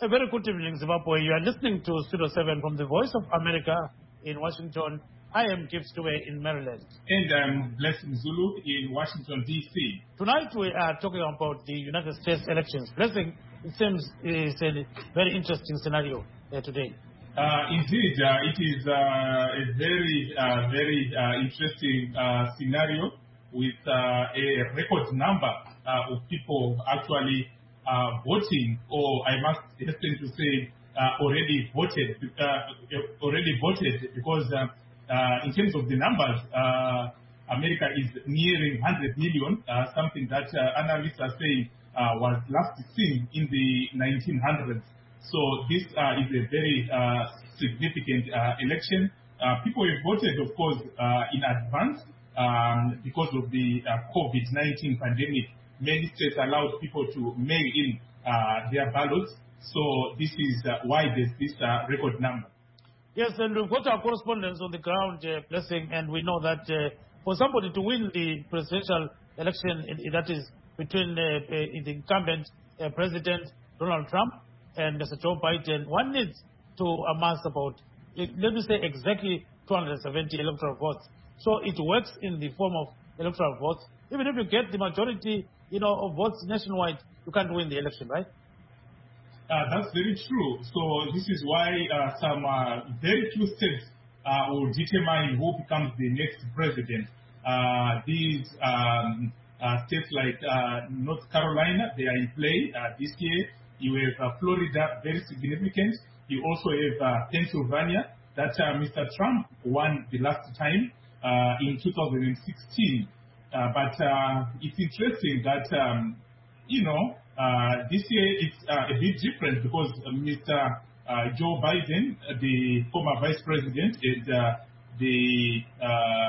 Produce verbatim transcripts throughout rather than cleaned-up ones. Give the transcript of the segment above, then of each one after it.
A very good evening, Zimbabwe. You are listening to Studio seven from the Voice of America in Washington. I am Gibbs Dube in Maryland. And I'm Blessing Zulu in Washington, D C. Tonight we are talking about the United States elections. Blessing, it seems is a very interesting scenario uh, today. Uh, indeed, uh, it is uh, a very, uh, very uh, interesting uh, scenario with uh, a record number uh, of people actually uh, voting, or I must hasten to say, uh, already voted, uh, already voted, because uh, uh, in terms of the numbers, uh, America is nearing one hundred million, uh, something that uh, analysts are saying uh, was last seen in the nineteen hundreds. So this uh, is a very uh, significant uh, election. Uh, people have voted, of course, uh, in advance um, because of the uh, COVID nineteen pandemic. Many states allowed people to mail in uh, their ballots. So this is uh, why there's this uh, record number. Yes, and we've got our correspondents on the ground, uh, Blessing, and we know that uh, for somebody to win the presidential election, that is between uh, uh, the incumbent uh, President Donald Trump and Mister Joe Biden, one needs to amass about, let me say, exactly two hundred seventy electoral votes. So it works in the form of electoral votes. Even if you get the majority, you know, of votes nationwide, you can't win the election, right? Uh, that's very true. So this is why uh, some uh, very few states uh, will determine who becomes the next president. Uh, these um, uh, states like uh, North Carolina, they are in play uh, this year. You have uh, Florida, very significant. You also have uh, Pennsylvania, that uh, Mister Trump won the last time uh, in two thousand sixteen. Uh, but uh, it's interesting that, um, you know, uh, this year it's uh, a bit different because uh, Mister Uh, Joe Biden, uh, the former vice president, and uh, the uh,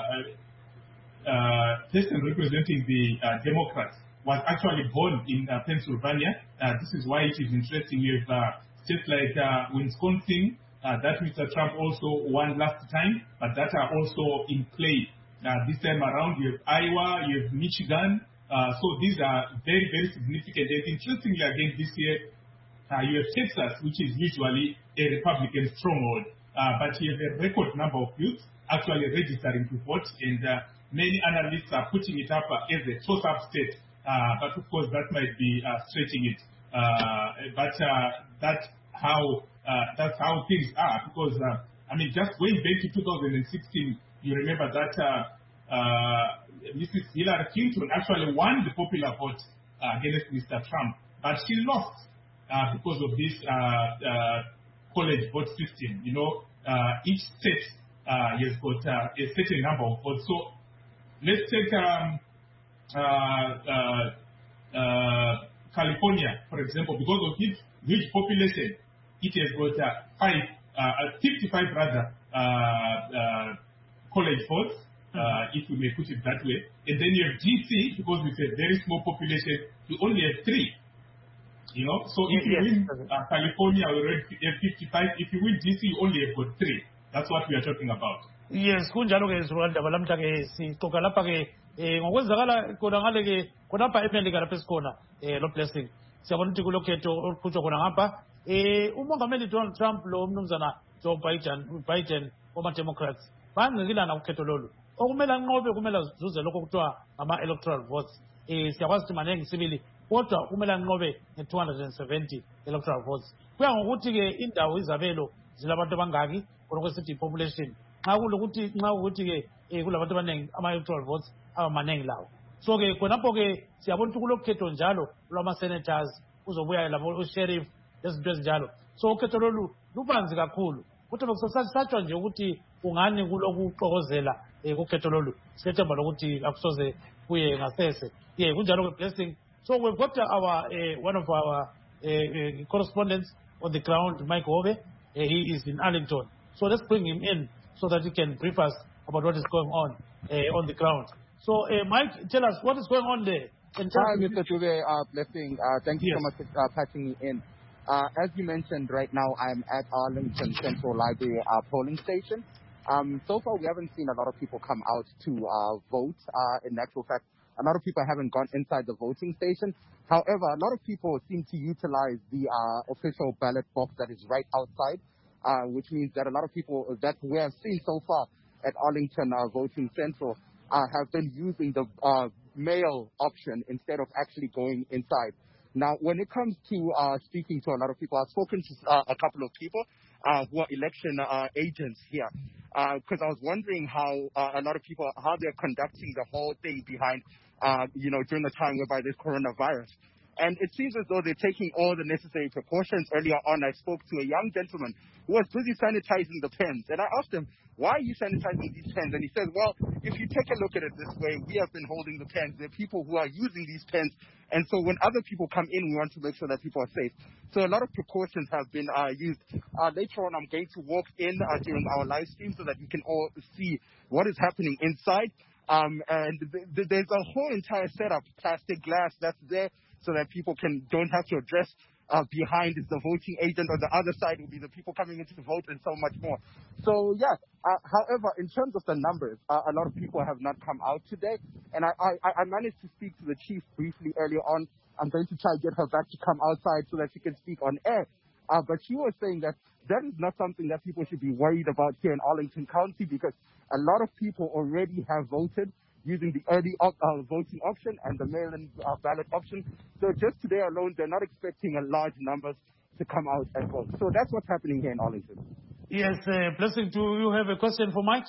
uh, person representing the uh, Democrats, was actually born in uh, Pennsylvania. Uh, this is why it is interesting. You have uh, states like uh, Wisconsin, uh, that Mister Trump also won last time, but that are also in play uh, this time around. You have Iowa, you have Michigan. Uh, so these are very, very significant. And interestingly, again, this year, uh, you have Texas, which is usually a Republican stronghold. Uh, but you have a record number of youths actually registering to vote, and uh, many analysts are putting it up uh, as a toss-up state. Uh, but of course, that might be uh, stretching it. Uh, but uh, that's how uh, that's how things are. Because uh, I mean, just going back to two thousand sixteen, you remember that uh, uh, Missus Hillary Clinton actually won the popular vote uh, against Mister Trump, but she lost uh, because of this uh, uh, college vote system. You know, uh, each state uh, has got uh, a certain number of votes. So let's take. Um, Uh, uh, uh, California, for example, because of its huge population, it has got uh, five, uh, fifty-five rather uh, uh, college votes, uh, mm-hmm. if we may put it that way. And then you have D C, because with a very small population, you only have three. You know, so if you yes. win uh, California, you already have fifty-five. If you win D C, you only have got three. That's what we are talking about. Yes, kunjalo ke Rwanda balamhla ke sixoxa lapha ke ngokwenzakala khona ngale ke khona lapha eMelika lapha esikhona eh lo Blessing siyabona ukuthi kulokhetho oluqhutshwa khona ngapha eh umongameli Donald Trump lo mnumzana Joe Biden Biden oma Democrats bangqikilana ukhetho lolu okumele anqobe kumele azuze lokho kuthiwa ama electoral votes eh siyakwazi ukuthi manengi sibili kodwa kumele anqobe nge two hundred seventy electoral votes kuya ngokuthi ke indawo izabelo zilabantu abangaki khona kwesithi population nxa kulokuthi nxa ukuthi ke kulabantu abanengi ama electoral votes abamanengi lawo so ke khonapho ke siyabona ukuthi kulokhetho njalo lwama senators uzobuya labo sheriff lezinto ezinjalo so ukhetho lolu lubanzi kakhulu ukuthi bekusasatshwa nje ukuthi ungani kulokuxokozela ukhetho lolu sethemba lokuthi akusoze kuye ngasese ye kunjalo ke Blessing. So we've got our uh, one of our uh, uh, correspondents on the ground, Mike Ove. Uh, he is in Arlington, so let's bring him in so that he can brief us about what is going on uh, on the ground. So, uh, Mike, tell us what is going on there. Hi, Mister Dube, uh, Blessing. Uh, thank you yes. so much for uh, patching me in. Uh, as you mentioned, right now I'm at Arlington Central Library uh, polling station. Um, so far, we haven't seen a lot of people come out to uh, vote. Uh, in actual fact, a lot of people haven't gone inside the voting station. However, a lot of people seem to utilize the uh, official ballot box that is right outside, uh, which means that a lot of people that we have seen so far at Arlington uh, Voting Central uh, have been using the uh, mail option instead of actually going inside. Now, when it comes to uh, speaking to a lot of people, I've spoken to uh, a couple of people uh, who are election uh, agents here, because uh, I was wondering how uh, a lot of people, how they're conducting the whole thing behind, uh, you know, during the time whereby there's coronavirus. And it seems as though they're taking all the necessary precautions. Earlier on, I spoke to a young gentleman who was busy sanitizing the pens. And I asked him, why are you sanitizing these pens? And he said, well, if you take a look at it this way, we have been holding the pens. There are people who are using these pens. And so when other people come in, we want to make sure that people are safe. So a lot of precautions have been uh, used. Uh, later on, I'm going to walk in uh, during our live stream so that you can all see what is happening inside. Um, and th- th- there's a whole entire setup, plastic glass that's there, so that people can don't have to address uh, behind is the voting agent, or the other side will be the people coming in to vote, and so much more. So, yeah, uh, however, in terms of the numbers, uh, a lot of people have not come out today, and I, I, I managed to speak to the chief briefly earlier on. I'm going to try to get her back to come outside so that she can speak on air. Uh, but she was saying that that is not something that people should be worried about here in Arlington County, because a lot of people already have voted using the early uh, voting option and the mail-in uh, ballot option. So just today alone, they're not expecting a large numbers to come out and vote. So that's what's happening here in Arlington. Yes, uh, Blessing, do you have a question for Mike?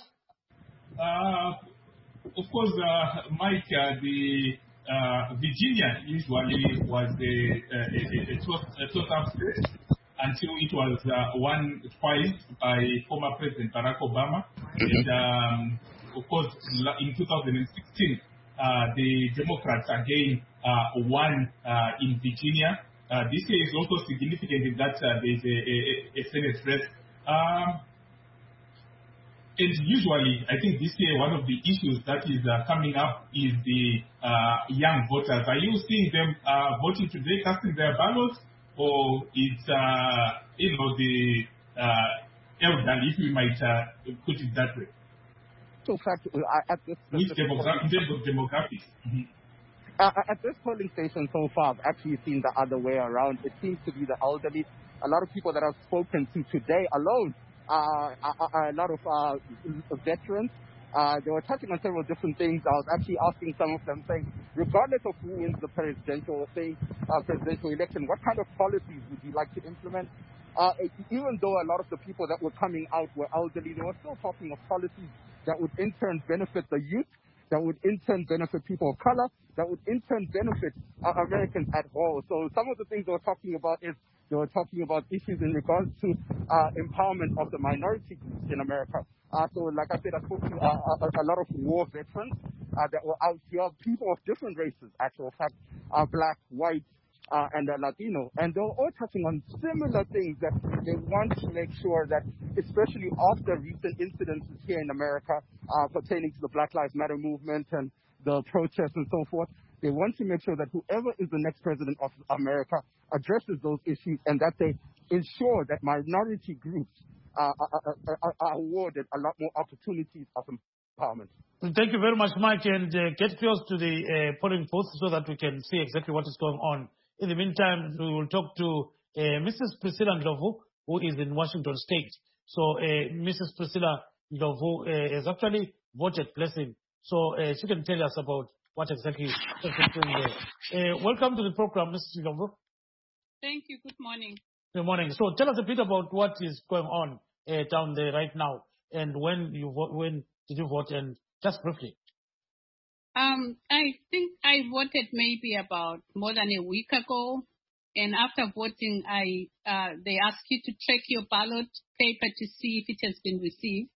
Uh, of course, uh, Mike, uh, the uh, Virginia usually was a, a, a, a top state until it was uh, won twice by former President Barack Obama. And, um, of course, in two thousand sixteen, uh, the Democrats again uh, won uh, in Virginia. Uh, this year is also significant in that uh, there is a, a, a Senate race. Um, and usually, I think this year one of the issues that is uh, coming up is the uh, young voters. Are you seeing them uh, voting today, casting their ballots, or it's uh, you know the uh, elderly, if we might uh, put it that way? So, fact, uh, at this Which demogra- in terms of demographics? Mm-hmm. Uh, at this polling station so far, I've actually seen the other way around. It seems to be the elderly. A lot of people that I've spoken to today alone, uh, a, a lot of uh, veterans, uh, they were touching on several different things. I was actually asking some of them, saying, regardless of who wins the presidential, say, uh, presidential election, what kind of policies would you like to implement? Uh, even though a lot of the people that were coming out were elderly, they were still talking of policies that would in turn benefit the youth, that would in turn benefit people of color, that would in turn benefit uh, Americans at all. So some of the things they were talking about is they were talking about issues in regards to uh, empowerment of the minority groups in America. Uh, so like I said, I spoke to uh, a, a lot of war veterans uh, that were out here, people of different races, actual fact, uh, black, white, Uh, and uh, Latino, and they're all touching on similar things that they want to make sure that, especially after recent incidences here in America uh, pertaining to the Black Lives Matter movement and the protests and so forth, they want to make sure that whoever is the next president of America addresses those issues, and that they ensure that minority groups uh, are, are, are awarded a lot more opportunities of empowerment. Thank you very much, Mike, and uh, get close to the uh, polling booth so that we can see exactly what is going on. In the meantime, we will talk to uh, Missus Priscilla Ndlovu, who is in Washington State. So uh, Missus Priscilla Ndlovu uh, has actually voted Blessing. So uh, she can tell us about what exactly is happening there. Uh, welcome to the program, Missus Ndlovu. Thank you. Good morning. Good morning. So tell us a bit about what is going on uh, down there right now, and when you vote, when did you vote, and just briefly. Um, I think I voted maybe about more than a week ago, and after voting, I uh, they ask you to check your ballot paper to see if it has been received,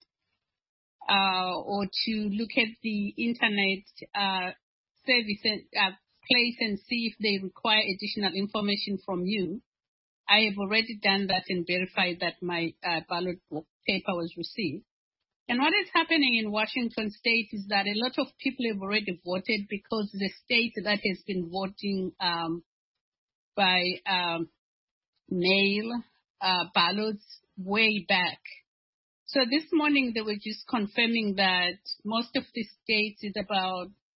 uh, or to look at the internet uh, service and, uh, place and see if they require additional information from you. I have already done that and verified that my uh, ballot paper was received. And what is happening in Washington State is that a lot of people have already voted because the state that has been voting um, by um, mail uh, ballots way back. So this morning they were just confirming that most of the states is about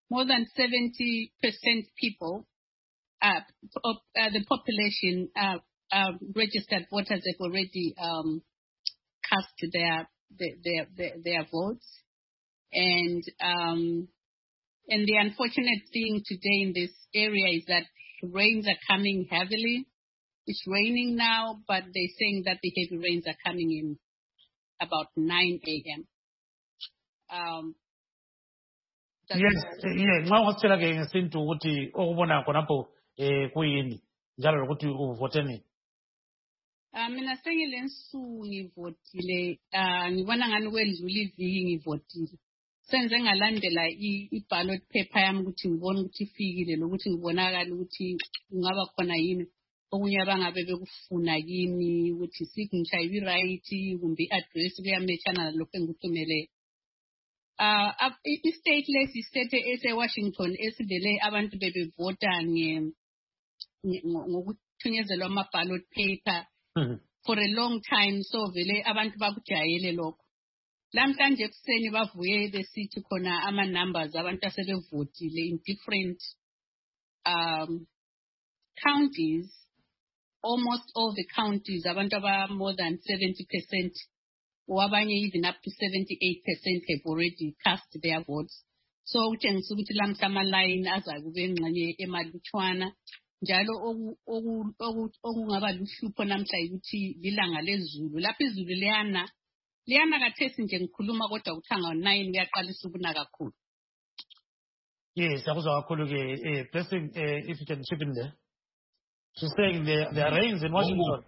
more than seventy percent people, uh, of, uh, the population, uh, uh, registered voters have already um, cast their their, their their votes, and um, and the unfortunate thing today in this area is that rains are coming heavily. It's raining now, but they're saying that the heavy rains are coming in about nine a.m. Um, yes, yeah, nxa ungasitshela ke ngesintu ukuthi okubona khonapho eh kuyini njalo lokuthi uvote nini. Ah mina sengile nsuku ngivotile, ah ngibona ngani kwedlula iviki ngivotile. Senze ngalandela i-ballot paper yami ukuthi ngibone ukuthi ifikile lokuthi ngibonakala ukuthi kungaba khona yini okunye abangabe bekufuna kimi ukuthi signature ibi right kumbe i-address kuyamechana lokho engikuthumele. Uh, i-stateless state ese-Washington esivele abantu bebevota ngokuthunyezela ama-ballot paper for a long time, so vele abantu bakujayele lokho. Lamhlanje ekuseni bavuye besithi khona ama-numbers abantu asebevotile in different um, counties, almost all the counties, abantu aba more than seventy percent. Wabanye even up to seventy-eight percent have already cast their votes. So utshengisa ukuthi lamhla ama-line azakube engxenye emalutshwana. Njalo okungaba luhlupho namhla ukuthi lilanga lezulu. Lapho izulu liyana, liyana kathesi nje ngikhuluma kodwa uthanga nine kuyaqalisa ukuna kakhulu. Yes, yakuzwa kakhulu ke eh blessing eh if you can chip in there. She's saying there there are rains in Washington.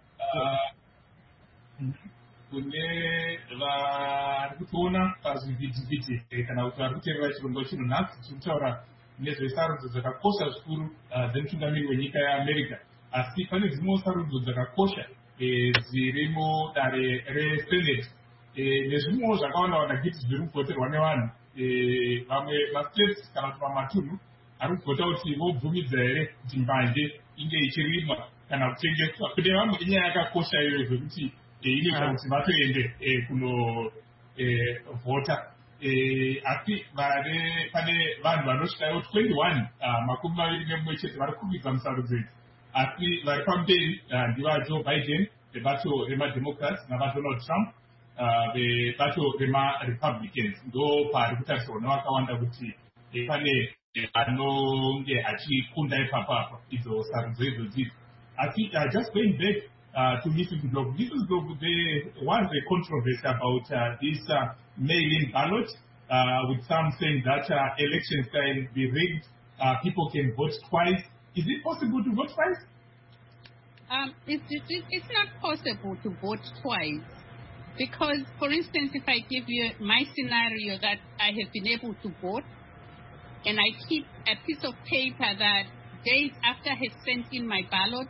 Kune vari kutoona pazvivhitivhiti kana kuti vari kuteerera chirongwa chino nhasi chiri kutaura nezvesarudzo dzakakosha zvikuru dzemutungamiri wenyika yeamerica, asi pane dzimwewo sarudzo dzakakosha dziri mudare resenate nezvimwewo zvakawanda-wanda giti zviri kuvoterwa nevanhu. Vamwe mastates kana kuti mamatunhu ari kuvhota kuti vobvumidza here kuti mbanje inge ichirimwa kana kutengeswa. Kune vamwe inyaya yakakosha iyoyo zvekuti inoita kuti vatoende kunovhota. Asi pane vanhu vanosvikawo twenty-one makumi maviri nemumwe chete vari kukwidza musarudzo idzi, asi vari pamberi ndivaJoe Biden vebato remademocrats navadonald Trump vebato remarepublicans. Ndo pari kutarisirwa nevakawanda kuti pane anonge achikunda ipapapa idzo sarudzo idzodzi. Asi just going back Uh, to Missus Block. Missus Block, there was a controversy about uh, this uh, mail-in ballot, uh, with some saying that uh, elections can be rigged, uh, people can vote twice. Is it possible to vote twice? Um, it's, it's, it's not possible to vote twice because, for instance, if I give you my scenario that I have been able to vote and I keep a piece of paper that days after I have sent in my ballot,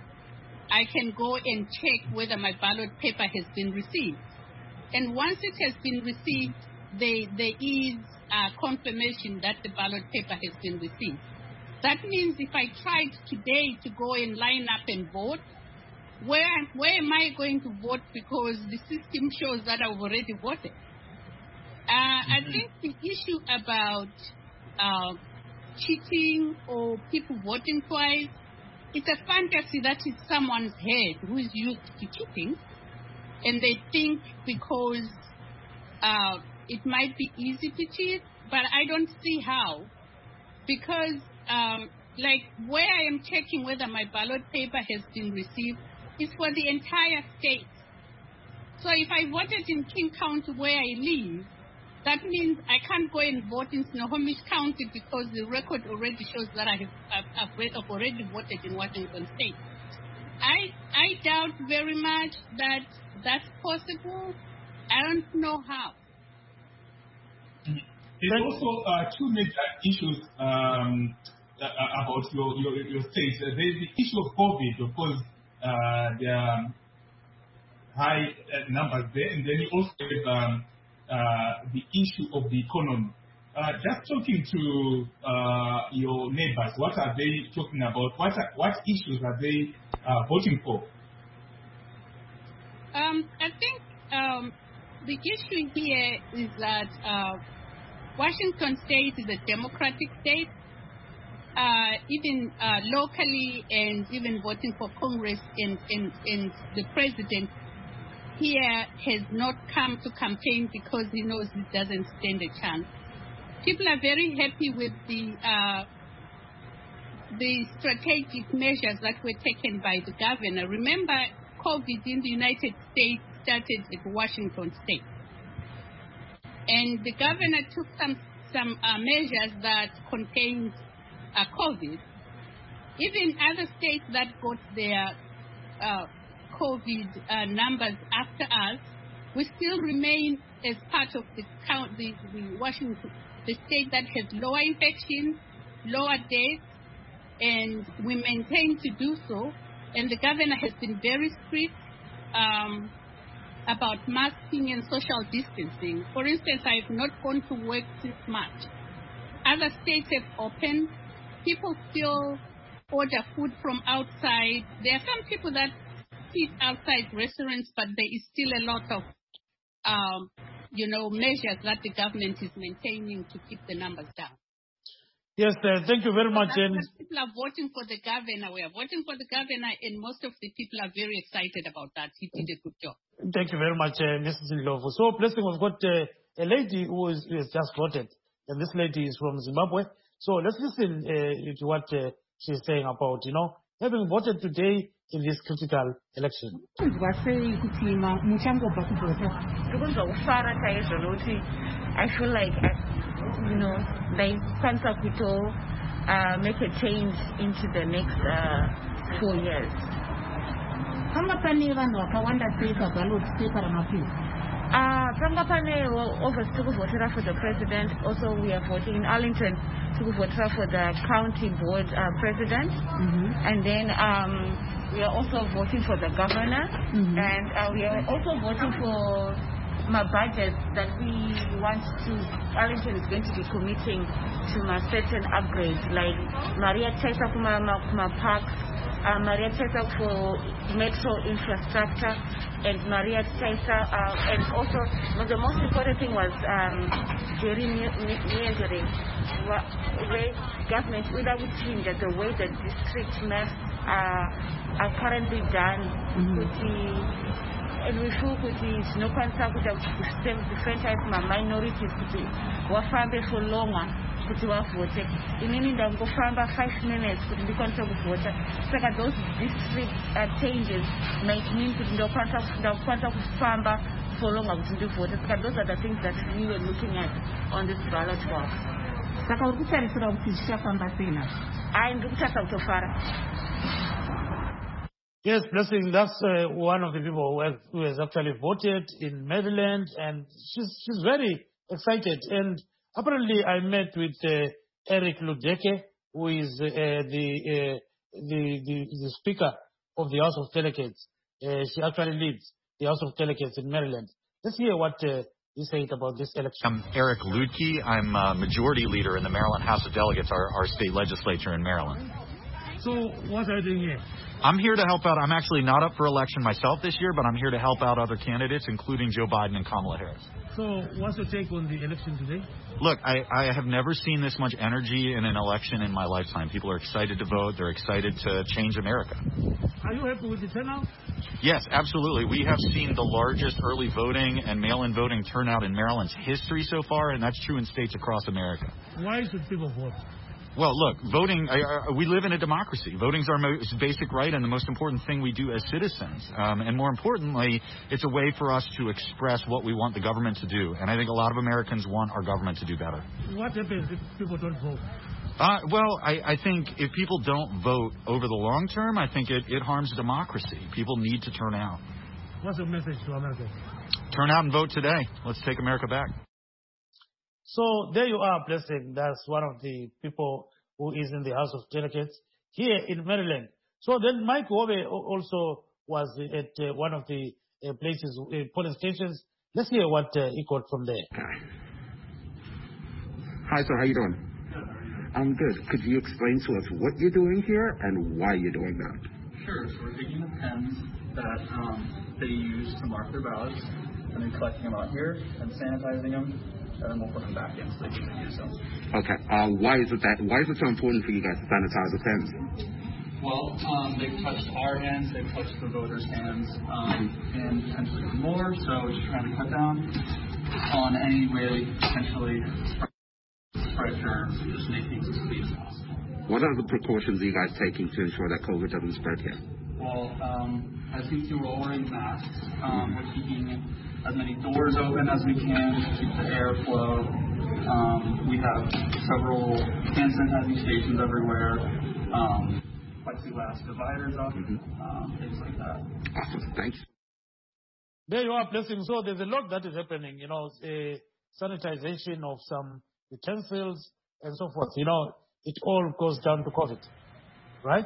I can go and check whether my ballot paper has been received. And once it has been received, there, there is a confirmation that the ballot paper has been received. That means if I tried today to go and line up and vote, where, where am I going to vote because the system shows that I've already voted? Uh, mm-hmm. I think the issue about uh, cheating or people voting twice, it's a fantasy that is someone's head who is used to cheating, and they think because uh, it might be easy to cheat, but I don't see how. Because, um, like, where I am checking whether my ballot paper has been received is for the entire state. So if I voted in King County where I live, that means I can't go and vote in Snohomish County because the record already shows that I have I've, I've already voted in Washington State. I I doubt very much that that's possible. I don't know how. There's also uh, two major issues um, about your, your, your state. There's the issue of COVID, of course, uh, there are high uh, numbers there, and then you also have um, Uh, the issue of the economy. Uh, just talking to uh, your neighbors, what are they talking about? What are, what issues are they uh, voting for? Um, I think um, the issue here is that uh, Washington State is a democratic state. Uh, even uh, locally and even voting for Congress and, and, and the president here has not come to campaign because he knows he doesn't stand a chance. People are very happy with the uh, the strategic measures that were taken by the governor. Remember, COVID in the United States started at Washington State. And the governor took some, some uh, measures that contained uh, COVID. Even other states that got their uh, COVID uh, numbers after us, we still remain as part of the, count, the, the Washington, the state that has lower infections, lower deaths, and we maintain to do so. And the governor has been very strict um, about masking and social distancing. For instance, I have not gone to work since March. Other states have opened. People still order food from outside. There are some people that sit outside restaurants, but there is still a lot of, um, you know, measures that the government is maintaining to keep the numbers down. Yes, uh, thank you very much. And people are voting for the governor. We are voting for the governor, and most of the people are very excited about that. He did a good job. Thank you very much, uh, Missus Ndlovu. So, Blessing, we've got uh, a lady who, is, who has just voted, and this lady is from Zimbabwe. So let's listen uh, to what uh, she's saying about, you know, having voted today in this critical election. I feel like, you know, they can't uh, make a change into the next uh, four years. Uh, Pangapane offers to vote for the president. Also, we are voting in Arlington to vote for the county board uh, president. Mm-hmm. And then um, we are also voting for the governor. Mm-hmm. And uh, we are also voting for my budget that we want to, Arlington is going to be committing to my certain upgrades, like Maria Tesa Kuma, Kuma Parks, uh, Maria Tesa for metro infrastructure, and Maria Tesa, uh, and also well, the most important thing was um, gerrymandering, where government, whether we change the way the district maps uh, are currently done, mm-hmm. could be. And we feel that it's no concern with the different types of minorities kuti wafambe for longer kuti wavote. Inini ndangofamba five minutes kuti ndikwanise kuvota. Saka those district uh, changes might mean kuti ndakwanisa kufamba for longer kuti ndivote. Saka those are the things that we were looking at on this ballot box. Saka uri kutarisira kuti zvichafamba sei nazvo? Ai ndiri kutarisa kutofara. Yes, Blessing, that's uh, one of the people who has, who has actually voted in Maryland, and she's she's very excited. And apparently, I met with uh, Eric Ludeke, who is uh, the, uh, the the the Speaker of the House of Delegates. Uh, she actually leads the House of Delegates in Maryland. Let's hear what uh, he said about this election. I'm Eric Ludke. I'm uh, Majority Leader in the Maryland House of Delegates, our, our state legislature in Maryland. So what are you doing here? I'm here to help out. I'm actually not up for election myself this year, but I'm here to help out other candidates, including Joe Biden and Kamala Harris. So what's your take on the election today? Look, I, I have never seen this much energy in an election in my lifetime. People are excited to vote. They're excited to change America. Are you happy with the turnout? Yes, absolutely. We have seen the largest early voting and mail-in voting turnout in Maryland's history so far, and that's true in states across America. Why should people vote? Well, look, voting, uh, we live in a democracy. Voting is our most basic right and the most important thing we do as citizens. Um, and more importantly, it's a way for us to express what we want the government to do. And I think a lot of Americans want our government to do better. What happens if people don't vote? Uh, well, I, I think if people don't vote over the long term, I think it, it harms democracy. People need to turn out. What's your message to Americans? Turn out and vote today. Let's take America back. So there you are, Blessing. That's one of the people who is in the House of Delegates here in Maryland. So then Mike Wobe also was at uh, one of the uh, places, uh, polling stations. Let's hear what uh, he got from there. Hi, sir. How you doing? I'm good. Could you explain to us what you're doing here and why you're doing that? Sure. So we're taking the pens that um, they use to mark their ballots and then collecting them out here and sanitizing them and then we'll put them back in so they can use them. Okay. Uh, why is it that? Why is it so important for you guys to sanitize the pens? Well, um, they've touched our hands, they've touched the voters' hands, um, and potentially more. So just trying to cut down on any way potentially spread germs and just make things as clean as possible. What are the precautions you guys taking to ensure that COVID doesn't spread here? Well, um, as you can see, we're all wearing masks. Um, we're keeping as many doors open as we can to keep the airflow. Um, we have several hand sanitizing stations everywhere, um, plexiglass dividers up, mm-hmm. um, things like that. Awesome. Thanks. There you are, Blessing. So there's a lot that is happening, you know, a sanitization of some utensils and so forth. You know, it all goes down to COVID, right?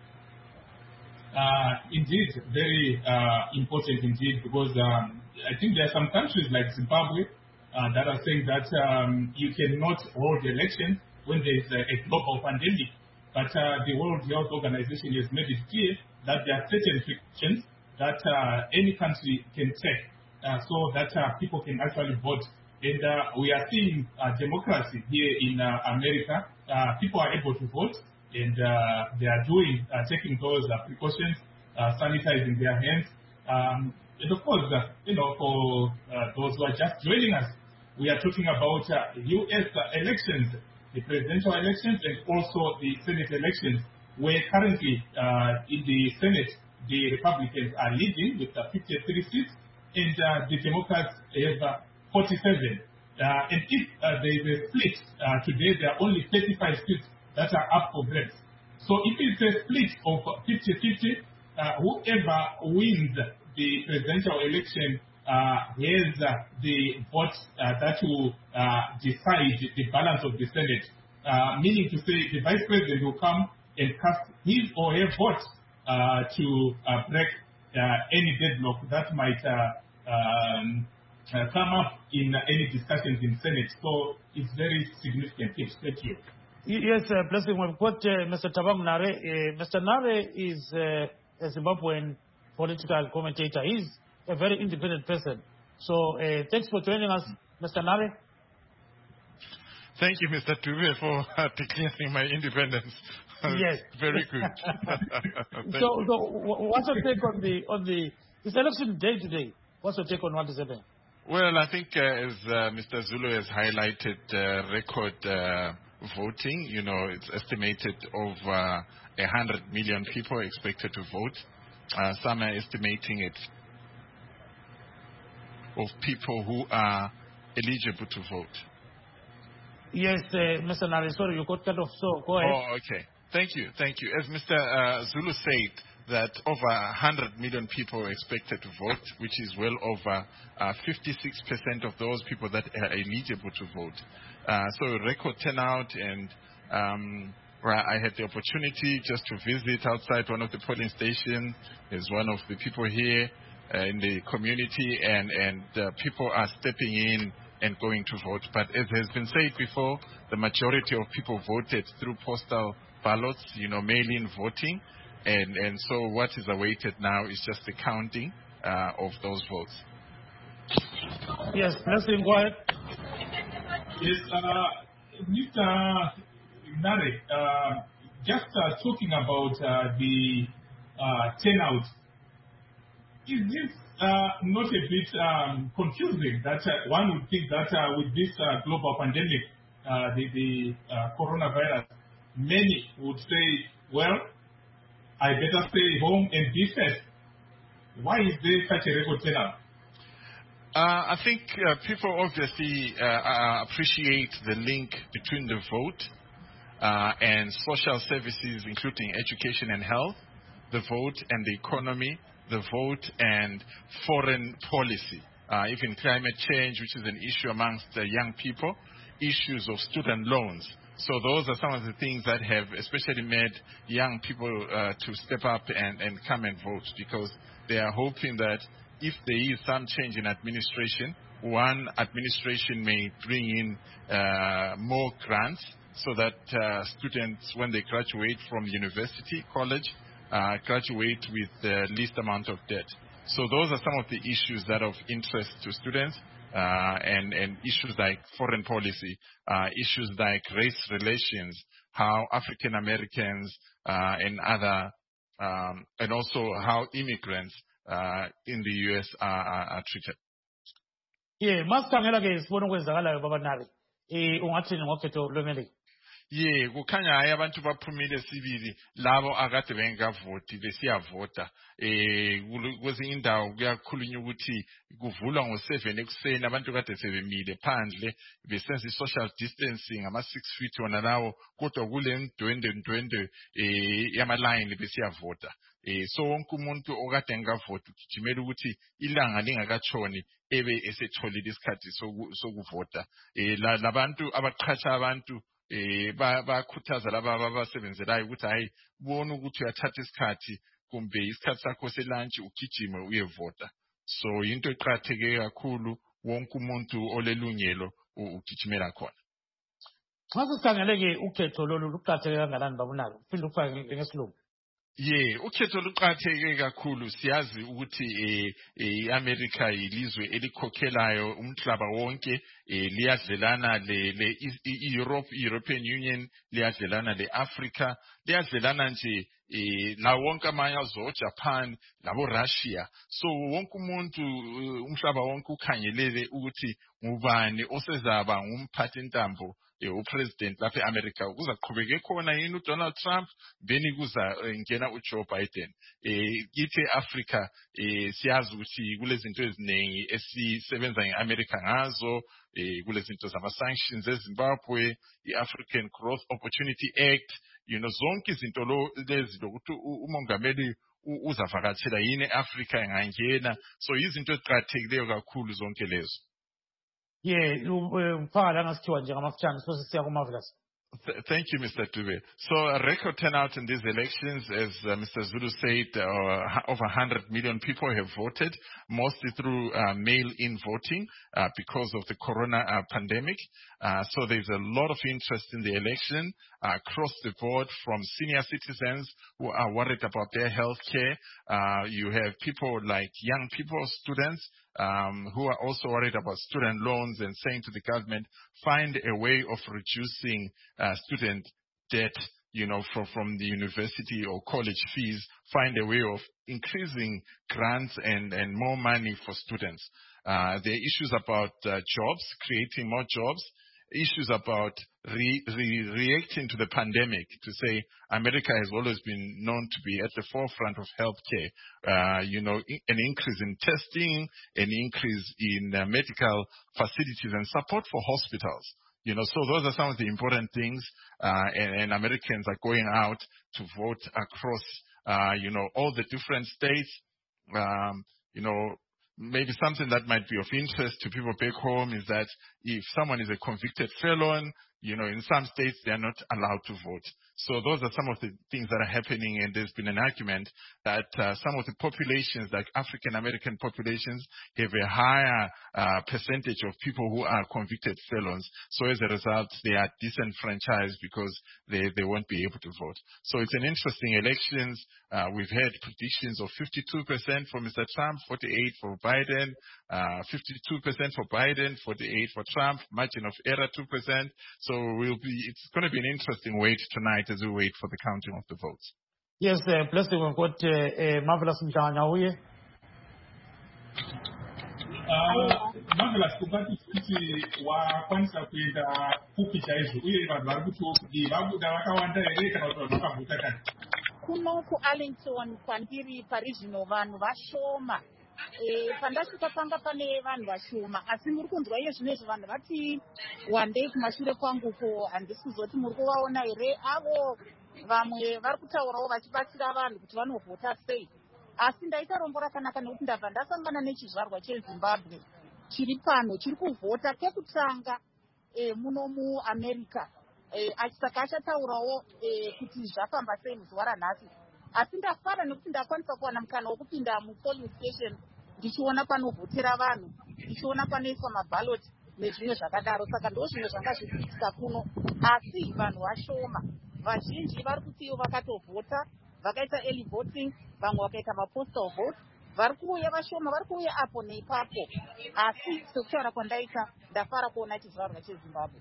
Uh, indeed, very uh, important indeed, because um, I think there are some countries like Zimbabwe uh, that are saying that um, you cannot hold elections when there is a, a global pandemic. But uh, the World Health Organization has made it clear that there are certain precautions that uh, any country can take uh, so that uh, people can actually vote. And uh, we are seeing uh, democracy here in uh, America. Uh, people are able to vote. And uh, they are doing, uh, taking those uh, precautions, uh, sanitizing their hands. Um, and of course, uh, you know, for uh, those who are just joining us, we are talking about uh, U S uh, elections, the presidential elections and also the Senate elections, where currently uh, in the Senate, the Republicans are leading with uh, fifty-three seats, and uh, the Democrats have uh, forty-seven. Uh, and if uh, there is a split, uh, today there are only thirty-five seats that are up for grabs. So if it's a split of fifty-fifty, uh, whoever wins the presidential election uh, has uh, the vote uh, that will uh, decide the balance of the Senate. Uh, meaning to say the vice president will come and cast his or her vote uh, to uh, break uh, any deadlock that might uh, um, uh, come up in uh, any discussions in Senate. So it's very significant. Yes, thank you. Yes, uh, Blessing, we've got uh, Mister Thabang Nare. Uh, Mister Nare is uh, a Zimbabwean political commentator. He's a very independent person. So uh, thanks for joining us, Mister Nare. Thank you, Mister Dube, for uh, declaring my independence. Yes. Very good. so, so what's your take on the, on the, it's election day today. What's your take on what is happening? Well, I think uh, as uh, Mister Zulu has highlighted uh, record uh, voting, you know, it's estimated over uh, one hundred million people expected to vote. Uh, some are estimating it of people who are eligible to vote. Yes, uh, Mister Nare, sorry, you got cut off, so go ahead. Oh, okay. Thank you, thank you. As Mister Uh, Zulu said, that over one hundred million people are expected to vote, which is well over uh, fifty-six percent of those people that are eligible to vote. Uh, so a record turnout, and um, I had the opportunity just to visit outside one of the polling stations as one of the people here uh, in the community, and, and uh, people are stepping in and going to vote. But as has been said before, the majority of people voted through postal ballots, you know, mail-in voting. And, and so what is awaited now is just the counting uh, of those votes. Yes, Blessing, go ahead. Yes, uh, Mister Nare, uh, just uh, talking about uh, the uh, turnout, is this uh, not a bit um, confusing that uh, one would think that uh, with this uh, global pandemic, uh, the, the uh, coronavirus, many would say, well, I better stay home and be safe. Why is there such a record turnout? Uh, I think uh, people obviously uh, uh, appreciate the link between the vote uh, and social services, including education and health, the vote and the economy, the vote and foreign policy, uh, even climate change, which is an issue amongst uh, young people, issues of student loans. So those are some of the things that have especially made young people uh, to step up and, and come and vote, because they are hoping that if there is some change in administration, one administration may bring in uh, more grants so that uh, students, when they graduate from university, college, uh, graduate with the least amount of debt. So those are some of the issues that are of interest to students. uh, and, and issues like foreign policy, uh, issues like race relations, how African Americans uh, and other, um, and also how immigrants uh, in the U S are, are, are treated. Yeah, masikhangela ke sibona okwenzakalayo babanali. Eh ungathini ngokhetho lweMelika? Yeah, kukhanya hayi abantu baphumile sibili labo akade bengavoti besiyavota eh kwezinye indawo kuyakhulunywa ukuthi kuvulwa ngo seven ekuseni abantu kade sebemile phandle besenza social distancing ama six feet wona lawo kodwa kule ndwende ndwende eh yama line besiyavota eh so wonke umuntu okade engavoti ugijimela ukuthi ilanga lingakatshoni ebe esetholile isikhathi sokuvota eh labantu abaqhatsha abantu eh bakhuthaza laba abasebenzelayo ukuthi hayi bona ukuthi uyathatha isikhathi kumbe isikhathi sakho selunch ugijime uyevota so into eqhatheke kakhulu wonke umuntu olelungelo ugijimela khona. Xa sisikhangele ukhetho lolu luqhatheke kangakanani babunalo uphinde ufake ngesilungu? Yeah, ukhetho luqhatheke kakhulu siyazi ukuthi eh iAmerica yilizwe elikhokhelayo umhlaba wonke eh liyadlelana le le Europe European Union liyadlelana le Africa liyadlelana nje eh la wonke amanye azo Japan labo Russia so wonke umuntu umhlaba wonke ukhangelele ukuthi ngubani osezaba ngumphathi intambo upresident lapha eAmerica kuzaqhubeka khona yini uDonald Trump beni kuza ngena uJoe Biden eh kithi eAfrica eh siyazi ukuthi kulezinto eziningi esisebenza ngeAmerica ngazo eh kulezinto zama sanctions eZimbabwe iAfrican Growth Opportunity Act you know zonke izinto lezi lokuthi umongameli uzavakatshela yini eAfrica ngangena so izinto eziqhathekileyo kakhulu zonke lezo. Yeah, umphakathi ngasithiwa nje ngamafutshane so sisiya kuMarvelous. Thank you, Mister Dube. So a record turnout in these elections, as uh, Mister Zulu said, uh, over one hundred million people have voted, mostly through uh, mail-in voting uh, because of the corona uh, pandemic. Uh, so there's a lot of interest in the election uh, across the board, from senior citizens who are worried about their health care. Uh, you have people like young people, students, Um, who are also worried about student loans and saying to the government, find a way of reducing uh, student debt, you know, from, from the university or college fees, find a way of increasing grants and, and more money for students. Uh, there are issues about uh, jobs, creating more jobs, issues about re, re, reacting to the pandemic, to say America has always been known to be at the forefront of healthcare. Uh, you know, in, an increase in testing, an increase in uh, medical facilities and support for hospitals. You know, so those are some of the important things, uh, and, and Americans are going out to vote across, uh, you know, all the different states. Um, you know, maybe something that might be of interest to people back home is that if someone is a convicted felon, you know, in some states they are not allowed to vote. So those are some of the things that are happening, and there's been an argument that uh, some of the populations, like African American populations, have a higher uh, percentage of people who are convicted felons. So as a result, they are disenfranchised because they, they won't be able to vote. So it's an interesting elections. Uh, we've had predictions of fifty-two percent for Mister Trump, forty-eight for Biden, uh, fifty-two percent for Biden, forty-eight for Trump, margin of error two percent. So we'll be, it's going to be an interesting wait tonight as we wait for the counting of the votes. Yes, uh, blessing we've got uh, Marvelous Mjanya. Marvelous kubati kuti wakwanisa kuenda kupicha izvo uye vanhu vari kuti vabuda vakawanda here kana kuti vakavhuta kani? Kuno kuArlington kwandiri parizvino vanhu vashoma. E, pandasvika panga pane vanhu vashoma, asi muri kunzwa iye zvinezvo vanhu vati wandei kumashure kwanguko handisi kuzoti muri kuvaona here. Avo vamwe vari kutaurawo vachibatsira vanhu kuti vanovhota sei. Asi ndaita rombo rakanaka nekuti ndabva ndasangana nechizvarwa cheZimbabwe chiri pano chiri kuvhota kekutanga e, muno muAmerica. E, saka achataurawo e, kuti zvafamba sei muzuva ranhasi. Asi ndafara nekuti ndakwanisa kuwana mukana wokupinda mupolling station ndichiona panovhotera vanhu, ndichiona panoiswa mabhaloti nezvimwe zvakadaro. Saka ndo zvimwe zvanga zvichiitika kuno, asi vanhu vashoma. Vazhinji vari kuti ivo vakatovhota, vakaita early voting, vamwe vakaita mapostal vote, vari kuuya vashoma vari kuuya apo neipapo, asi sekutaura kwandaita ndafara kuona chizvarwa chezimbabwe.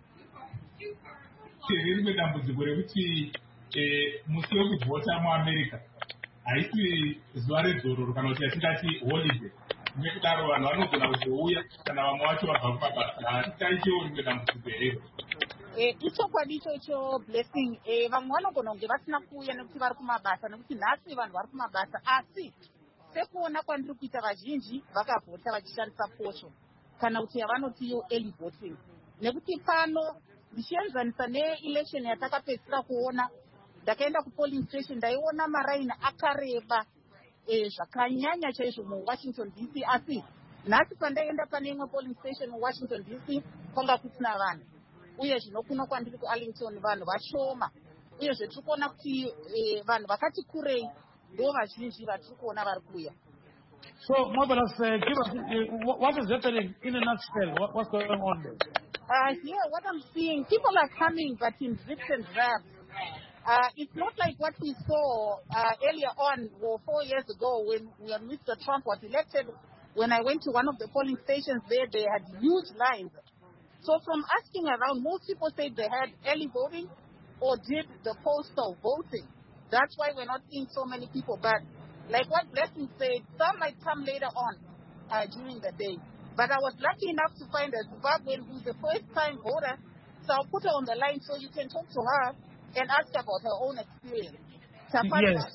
rimwe dambudziko rekuti musi wekuvhota muamerica haisi zuva redzororo kana kuti yatingati holiday, nekudaro vanhu vanogona kuzouya kana vamwe vacho vabva kumabasa. Hatitaichiwo rimwe dambudziko herero. Ichokwadi ichocho Blessing. Vamwe vanogona kunge vasina kuuya nekuti vari kumabasa, nekuti nhasi vanhu vari kumabasa, asi sekuona kwandiri kuita vazhinji vakavhota vachishandisa posho kana kuti yavanotiyo early voting, nekuti pano ndichienzanisa neelection yatakapedzisira kuona, ndakaenda kupolling station ndaiona maraini akareba zvakanyanya chaizvo muwashington D C, asi nhasi pandaenda pane imwe polling station muwashington D C kwanga kusina vanhu, uye zvino kuno kwandiri kuarlington vanhu vashoma, uyezve tiri kuona kuti vanhu vakati kurei ndo vazhinji vatiri kuona vari kuuya. So, Marvelous, uh, give us, uh, what is happening in a nutshell? What, what's going on there? Uh, here, what I'm seeing, people are coming, but in drips and drabs. Uh, it's not like what we saw uh, earlier on, well, four years ago, when, when Mister Trump was elected. When I went to one of the polling stations there, they had huge lines. So from asking around, most people said they had early voting or did the postal voting. That's why we're not seeing so many people. But like what Blessing said, some might come later on uh, during the day. But I was lucky enough to find a Zimbabwean who's a first-time voter, so I'll put her on the line so you can talk to her and ask about her own experience. Yes,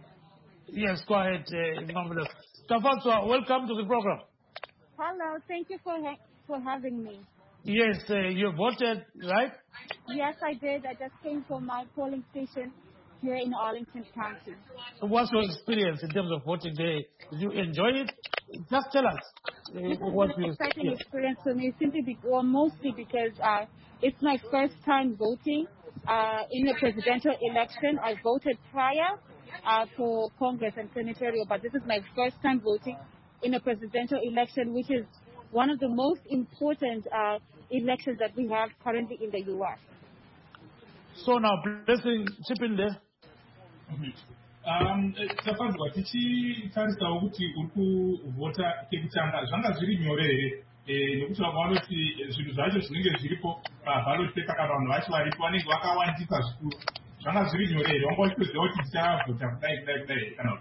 yes, go ahead, uh, Tafatswa, welcome to the program. Hello, thank you for ha- for having me. Yes, uh, you voted, right? Yes, I did. I just came from my polling station here in Arlington County. So what's your experience in terms of voting there? Did you enjoy it? Just tell us. Uh, this what is an you, exciting yeah. experience for me, simply be- or mostly because uh, it's my first time voting uh, in a presidential election. I voted prior uh, for Congress and senatorial, but this is my first time voting in a presidential election, which is one of the most important uh, elections that we have currently in the U S. So now, Blessing, chip in there. tafanzwa tichitarisawo kuti uri kuvhota kekutanga zvanga zviri nyore here nekuti vamwe vanoti zvinhu zvacho zvinenge zviripo paballot paper kana vanhu vacho varipo vanenge vakawandisa zvikuru. Zvanga zviri nyore here? Wanga uchitoziva kuti tichavhota kudai kudai kudai here kana kuti?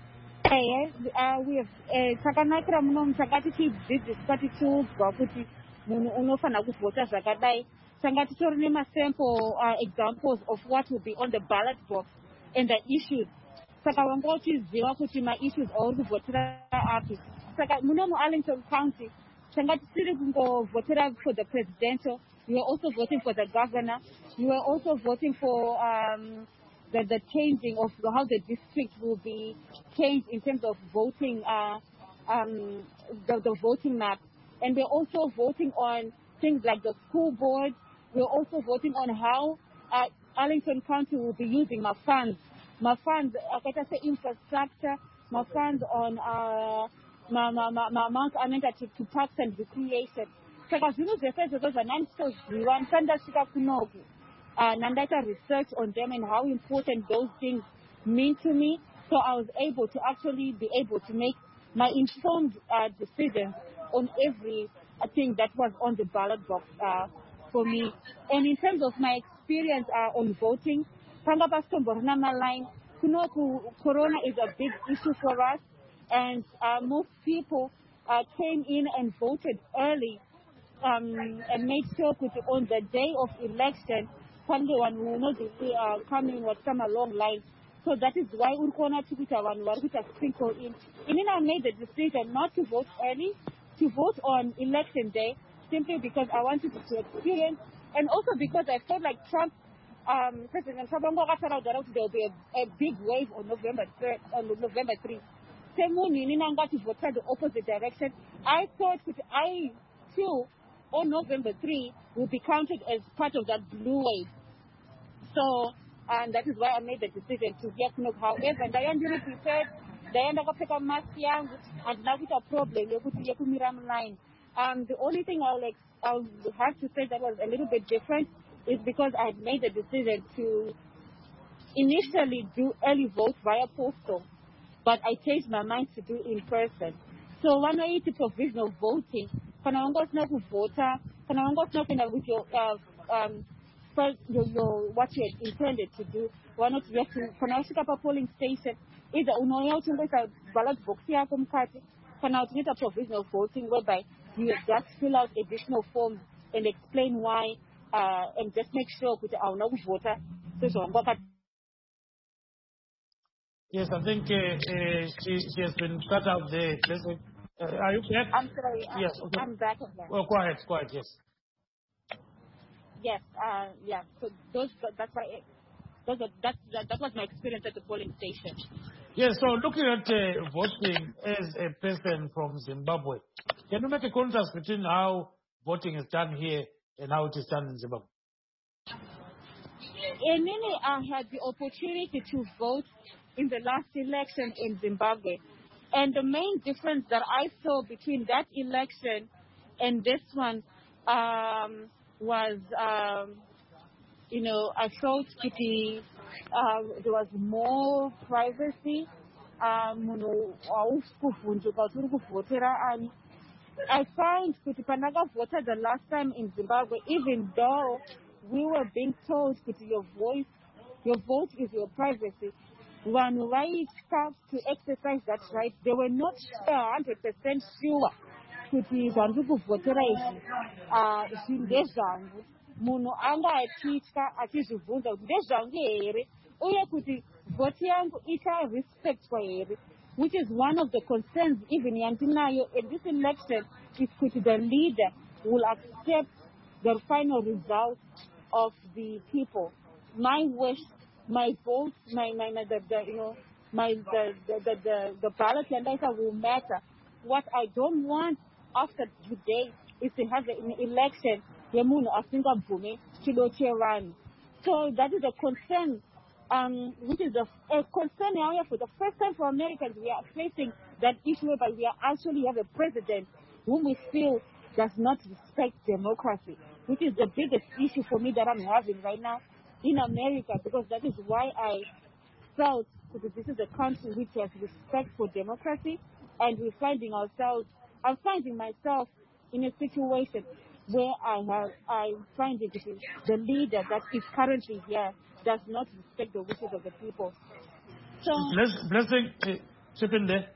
Ehe, chakanakira munomu tanga tichidzidziswa tichiudzwa kuti munhu unofanira kuvhota zvakadai. Tanga titori nemasample examples of what will be on the ballot box and the issues. Saka wanga uchiziva kuti ma-issues auri kuvhotera api. Saka muno muArlington County, tanga tisiri kungovhotera for the presidential, you were also voting for the governor, you were also voting for um, the, the changing of how the district will be changed in terms of voting, uh, um, the, the voting map. And we're also voting on things like the school board. We're also voting on how uh, Arlington County will be using my funds. My funds, like I say, infrastructure, my funds on uh, my, my, my, my amount to, to parks and recreation. Saka zvinhu zvese izvozvo zvandanditoziva ndisandasvika kunoku nandaita research on them and how important those things mean to me. So I was able to actually be able to make my informed uh, decisions on every uh, thing that was on the ballot box uh, for me. And in terms of my experience uh, on voting, panga pastomborina maline, kunoku corona is a big issue for us, and uh, most people uh, came in and voted early um, and made sure that on the day of election, one will not be uh, coming with some long lines. So that is why Urkona Chikuta one Waruta sprinkle in. And then I made the decision not to vote early, to vote on election day, simply because I wanted to experience, and also because I felt like Trump, um, President Trump, there will be a, a big wave on November third, on November third. Same morning, I to vote the opposite direction. I thought that I too, on November third, will be counted as part of that blue wave. So, and that is why I made the decision to get no. However, and I am really prepared. I am going to take a mask young, and now it's a problem. You put your Miram line. Um, the only thing I'll, like, I'll have to say that was a little bit different is because I had made the decision to initially do early vote via postal. but I changed my mind to do in person. So one way to provisional voting, kana wanga usina kuvota, kana wanga usina kuenda with your uh, um for your, your what you had intended to do, why not you have to kana usika pa polling station, either unoya uchingoisa ballot box yako mkati, kana utinita provisional voting whereby you just fill out additional forms and explain why uh and just make sure kuti auna kuvota. So so Yes, I think uh, uh, she, she has been cut out there. Uh, are you back? I'm sorry. Yes. I'm, Okay. I'm back again. Well, quiet, quiet. Yes. Yes. Uh, yeah. So those. That's why. Those are, that, that that was my experience at the polling station. Yes. So looking at uh, voting as a person from Zimbabwe, can you make a contrast between how voting is done here and how it is done in Zimbabwe? In Nini, I had the opportunity to vote in the last election in Zimbabwe. And the main difference that I saw between that election and this one um, was, um, you know, I felt the, uh, there was more privacy. Um, I found that Panaka voted the last time in Zimbabwe, even though we were being told that your voice, your vote is your privacy. When right started to exercise that right, they were not one hundred percent sure kuti zvandikuvhotera izvi izvi ndezvangu. Munhu anga achitya achizvibvunza kuti ndezvangu here uye kuti vhoti yangu icharespectwa here, which is one of the concerns even yandinayo in this election, is kuti the leader will accept the final result of the people. My wish, my vote, my my, my the, the you know my the the the, the, the ballot letter will matter. What I don't want after today is to have an election yemunhu asingabvumi chidocherani. So that is a concern, um, which is a, a concern area for the first time for Americans. We are facing that issue, but we are actually have a president whom we feel does not respect democracy, which is the biggest issue for me that I'm having right now in America, because that is why I felt that this is a country which has respect for democracy, and we're finding ourselves, I'm finding myself in a situation where I have, I find it the leader that is currently here does not respect the wishes of the people. So, Blessing, uh, chip in there.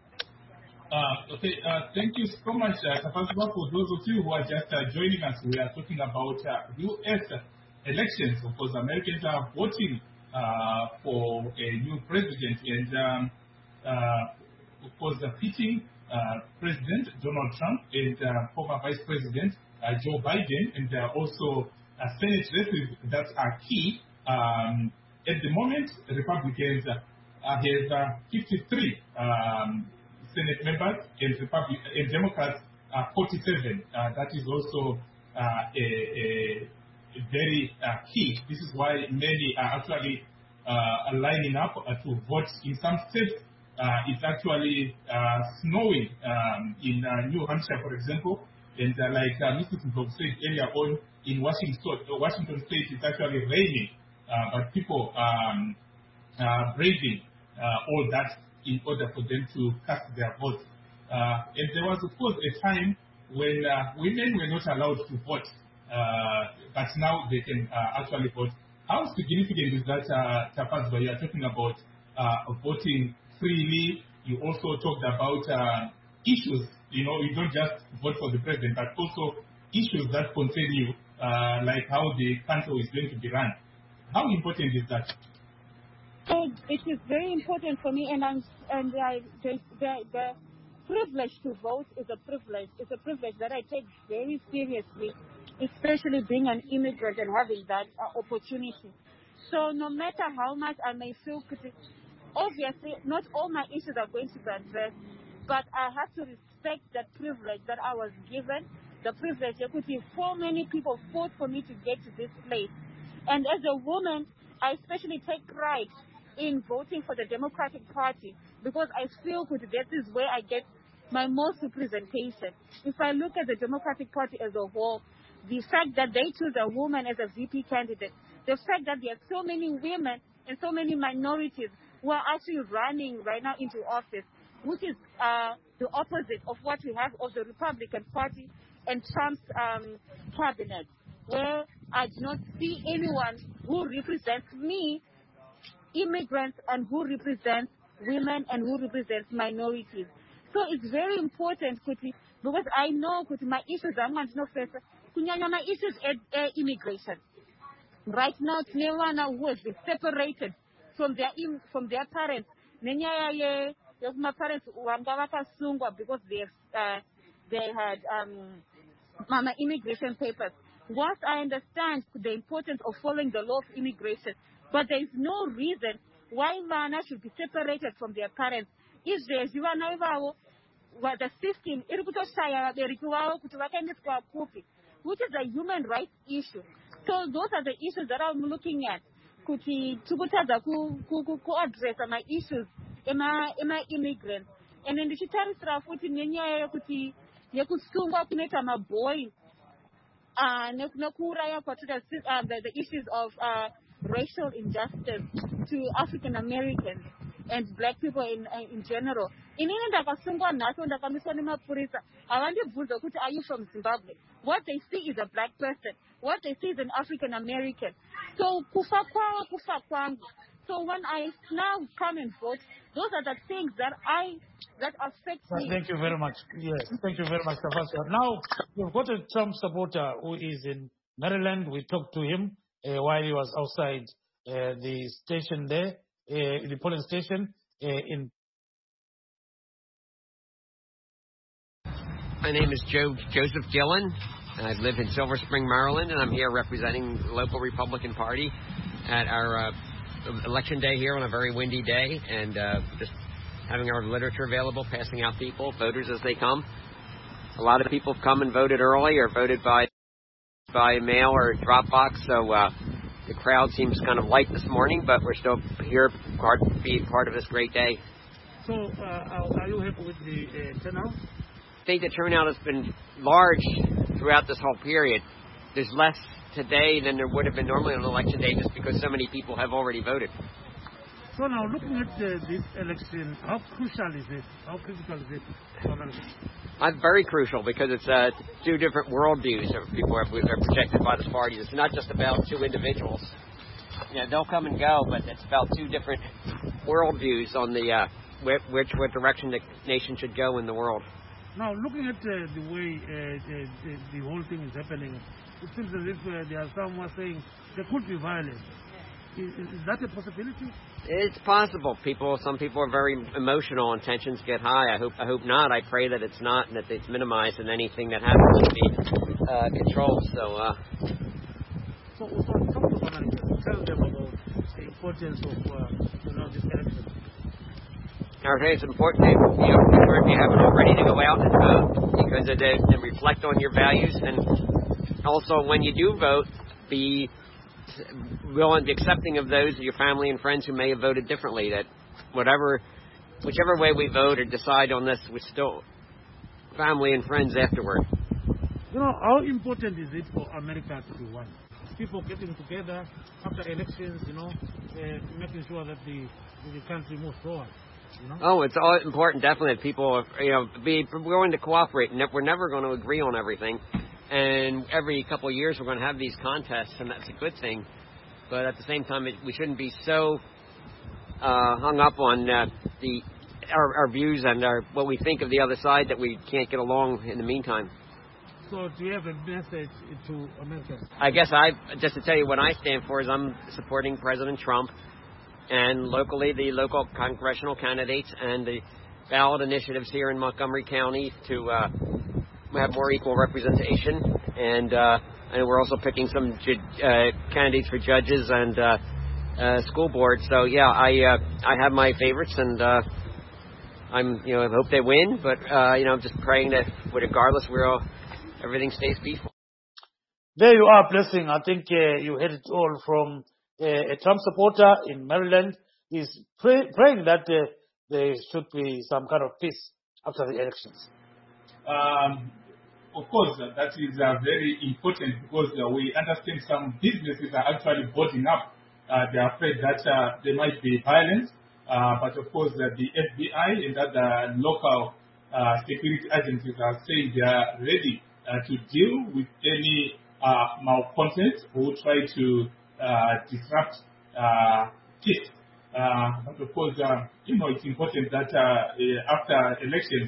Uh, okay, uh, thank you so much, uh, Kapasiba. For those of you who are just uh, joining us, we are talking about uh, U S elections. Of course, Americans are voting uh, for a new president, and um, uh, of course, the pitting uh, President Donald Trump and uh, former Vice President uh, Joe Biden, and uh, also uh, Senate races that are key. Um, at the moment, the Republicans uh, have uh, fifty-three um, Senate members, and, Republic- and Democrats are forty-seven. Uh, that is also uh, a, a, a very uh, key. This is why many are actually uh, lining up uh, to vote. In some states, uh, it's actually uh, snowing um, in uh, New Hampshire, for example. And uh, like uh, Missus Mbog said earlier on, in Washington, Washington State, it's actually raining, uh, but people um, are braving uh, all that in order for them to cast their votes. Uh, and there was, of course, a time when uh, women were not allowed to vote, uh, but now they can uh, actually vote. How significant is that, uh, Tapazba? You are talking about uh, voting freely. You also talked about uh, issues. You know, you don't just vote for the president, but also issues that concern you, uh, like how the country is going to be run. How important is that? So it is very important for me, and I'm and I the, the the privilege to vote is a privilege. It's a privilege that I take very seriously, especially being an immigrant and having that uh, opportunity. So no matter how much I may feel critical, obviously not all my issues are going to be addressed, but I have to respect that privilege that I was given. The privilege that so many people fought for me to get to this place, and as a woman, I especially take pride in voting for the Democratic Party, because I feel that this is where I get my most representation. If I look at the Democratic Party as a whole, the fact that they choose a woman as a V P candidate, the fact that there are so many women and so many minorities who are actually running right now into office, which is uh, the opposite of what we have of the Republican Party and Trump's um, cabinet, where I do not see anyone who represents me, immigrants, and who represents women and who represents minorities. So it's very important, Kuti, because I know, Kuti, my issues are not no first. Kunyanya, my issues are immigration. Right now, Tnewana who has been separated from their from their parents. Nenya my parents wangawaka sungwa because they uh, they had um mama immigration papers. What I understand the importance of following the law of immigration, but there is no reason why Mana should be separated from their parents. If there's you are now the system, which is a human rights issue. So those are the issues that I'm looking at. Kuti tukutaza ku ku ku address my issues ema ema immigrants. And then the chitari strafuti nyanya kuti yakusungwa kuneta my boy. Uh, nekura kwa the the issues of uh, racial injustice to African Americans and black people in uh, in general. Inini ndakasungwa naso ndakamiswa nemapurisa. Avandibvunza kuti are you from Zimbabwe? What they see is a black person. What they see is an African American. So kufa kwawa kufa kwangu. So when I now come and vote, those are the things that I that affect me. Thank you very much. Yes, thank you very much, Professor. Now we've got a Trump supporter who is in Maryland. We talked to him uh, while he was outside uh, the station there, uh, the polling station uh, in. My name is Joe Joseph Gillen. I live in Silver Spring, Maryland, and I'm here representing the local Republican Party at our uh, election day here on a very windy day, and uh, just having our literature available, passing out people, voters as they come. A lot of people have come and voted early or voted by by mail or drop box, so uh, the crowd seems kind of light this morning, but we're still here part, being part of this great day. So, uh, are you happy with the uh, turnout? I think the turnout has been large throughout this whole period. There's less today than there would have been normally on election day just because so many people have already voted. So now, looking at uh, this election, how crucial is it? How critical is it for America? Uh, very crucial because it's uh, two different worldviews that people are, are projected by the parties. It's not just about two individuals. Yeah, they'll come and go, but it's about two different worldviews on the uh, which, which what direction the nation should go in the world. Now, looking at uh, the way uh, the, the whole thing is happening, it seems as if uh, there are some who are saying there could be violence. Is, is that a possibility? It's possible. People, some people are very emotional and tensions get high. I hope, I hope not. I pray that it's not and that it's minimized and anything that happens to be uh, controlled. So, uh, so, so talk to Americans. Tell them about the importance of uh, you know this election. I think it's important that, you know, if you haven't already, to go out and vote because it, it reflect on your values, and also when you do vote, be willing, be accepting of those of your family and friends who may have voted differently. That whatever, whichever way we vote or decide on this, we're still family and friends afterward. You know, how important is it for America to be one? People getting together after elections, you know, uh, making sure that the the country moves forward. You know? Oh, it's all important, definitely. People, you know, be willing to cooperate. We're never going to agree on everything, and every couple of years we're going to have these contests, and that's a good thing. But at the same time, it, we shouldn't be so uh, hung up on uh, the our, our views and our, what we think of the other side that we can't get along in the meantime. So, do you have a message to Americans? I guess I just to tell you what I stand for is I'm supporting President Trump. And locally, the local congressional candidates and the ballot initiatives here in Montgomery County to uh, have more equal representation. And, uh, and we're also picking some ju- uh, candidates for judges and uh, uh, school boards. So yeah, I uh, I have my favorites, and uh, I'm you know I hope they win. But uh, you know I'm just praying that regardless, we're all, everything stays peaceful. There you are, Blessing. I think uh, you heard it all from. Uh, a Trump supporter in Maryland is pray, praying that uh, there should be some kind of peace after the elections. Um, of course, uh, that is uh, very important because uh, we understand some businesses are actually boarding up. Uh, they are afraid that uh, there might be violence. Uh, but of course, uh, the F B I and other local uh, security agencies are saying they are ready uh, to deal with any uh, malcontent who try to uh, disrupt uh, peace. Uh, but of course, uh, you know, it's important that uh, after elections,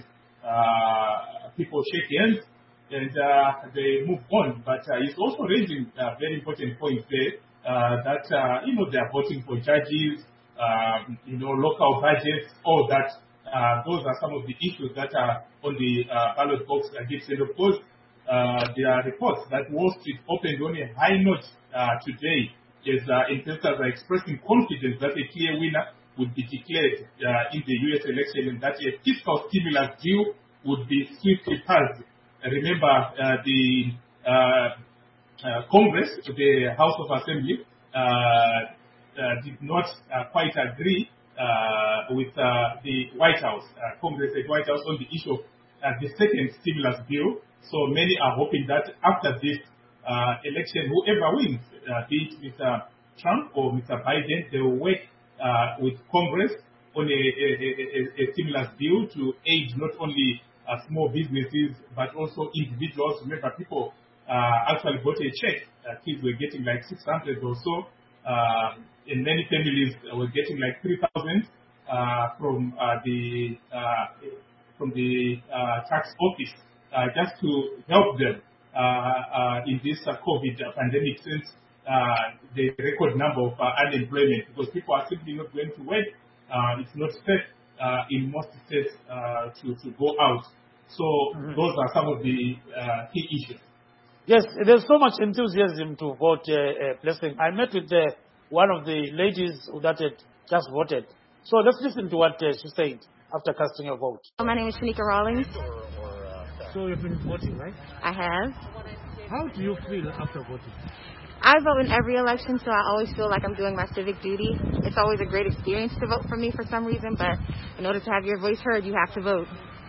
uh, people shake hands and uh, they move on. But uh, it's also raising uh, very important points there uh, that, uh, you know, they are voting for judges, uh, you know, local budgets, all that. Uh, those are some of the issues that are on the uh, ballot box against. And of course, uh, there are reports that Wall Street opened on a high note uh, today as uh, investors are expressing confidence that a clear winner would be declared uh, in the U S election and that a fiscal stimulus deal would be swiftly passed. Uh, remember, uh, the uh, uh, Congress, the House of Assembly, uh, uh, did not uh, quite agree uh, with uh, the White House, uh, Congress and White House on the issue of uh, the second stimulus bill. So many are hoping that after this uh, election, whoever wins, uh, be it Mister Trump or Mister Biden, they will work uh, with Congress on a, a, a, a stimulus bill to aid not only uh, small businesses but also individuals. Remember, people uh, actually got a check. Uh, kids were getting like six hundred or so. Uh, and many families were getting like three thousand uh, from uh, the uh, from the uh, tax office uh, just to help them uh, uh, in this uh, COVID pandemic, since uh, the record number of uh, unemployment, because people are simply not going to work. Uh, it's not safe uh, in most states uh, to, to go out. So mm-hmm. those are some of the uh, key issues. Yes, there's so much enthusiasm to vote, uh, uh, Blessing. I met with uh, one of the ladies that had just voted. So let's listen to what uh, she said after casting a vote. My name is Shanika Rawlings. So you've been voting, right? I have. How do you feel after voting? I vote in every election, so I always feel like I'm doing my civic duty. It's always a great experience to vote for me for some reason, but in order to have your voice heard, you have to vote.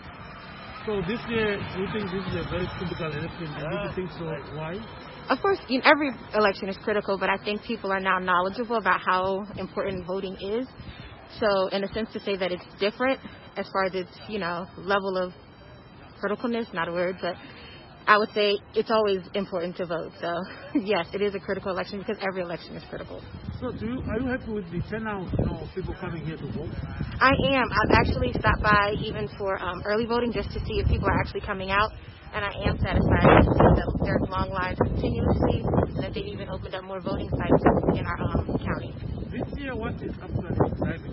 So this year, do you think this is a very critical election? And do you think so? Why? Of course, you know, every election is critical, but I think people are now knowledgeable about how important voting is. So in a sense, to say that it's different as far as its, you know, level of criticalness, not a word, but I would say it's always important to vote. So yes, it is a critical election because every election is critical. So do you, are you happy with the turnout you know, of people coming here to vote? I am. I've actually stopped by even for um, early voting just to see if people are actually coming out. And I am satisfied to see that there's long lines continuously and that they even opened up more voting sites in our um, county. This year, what is actually driving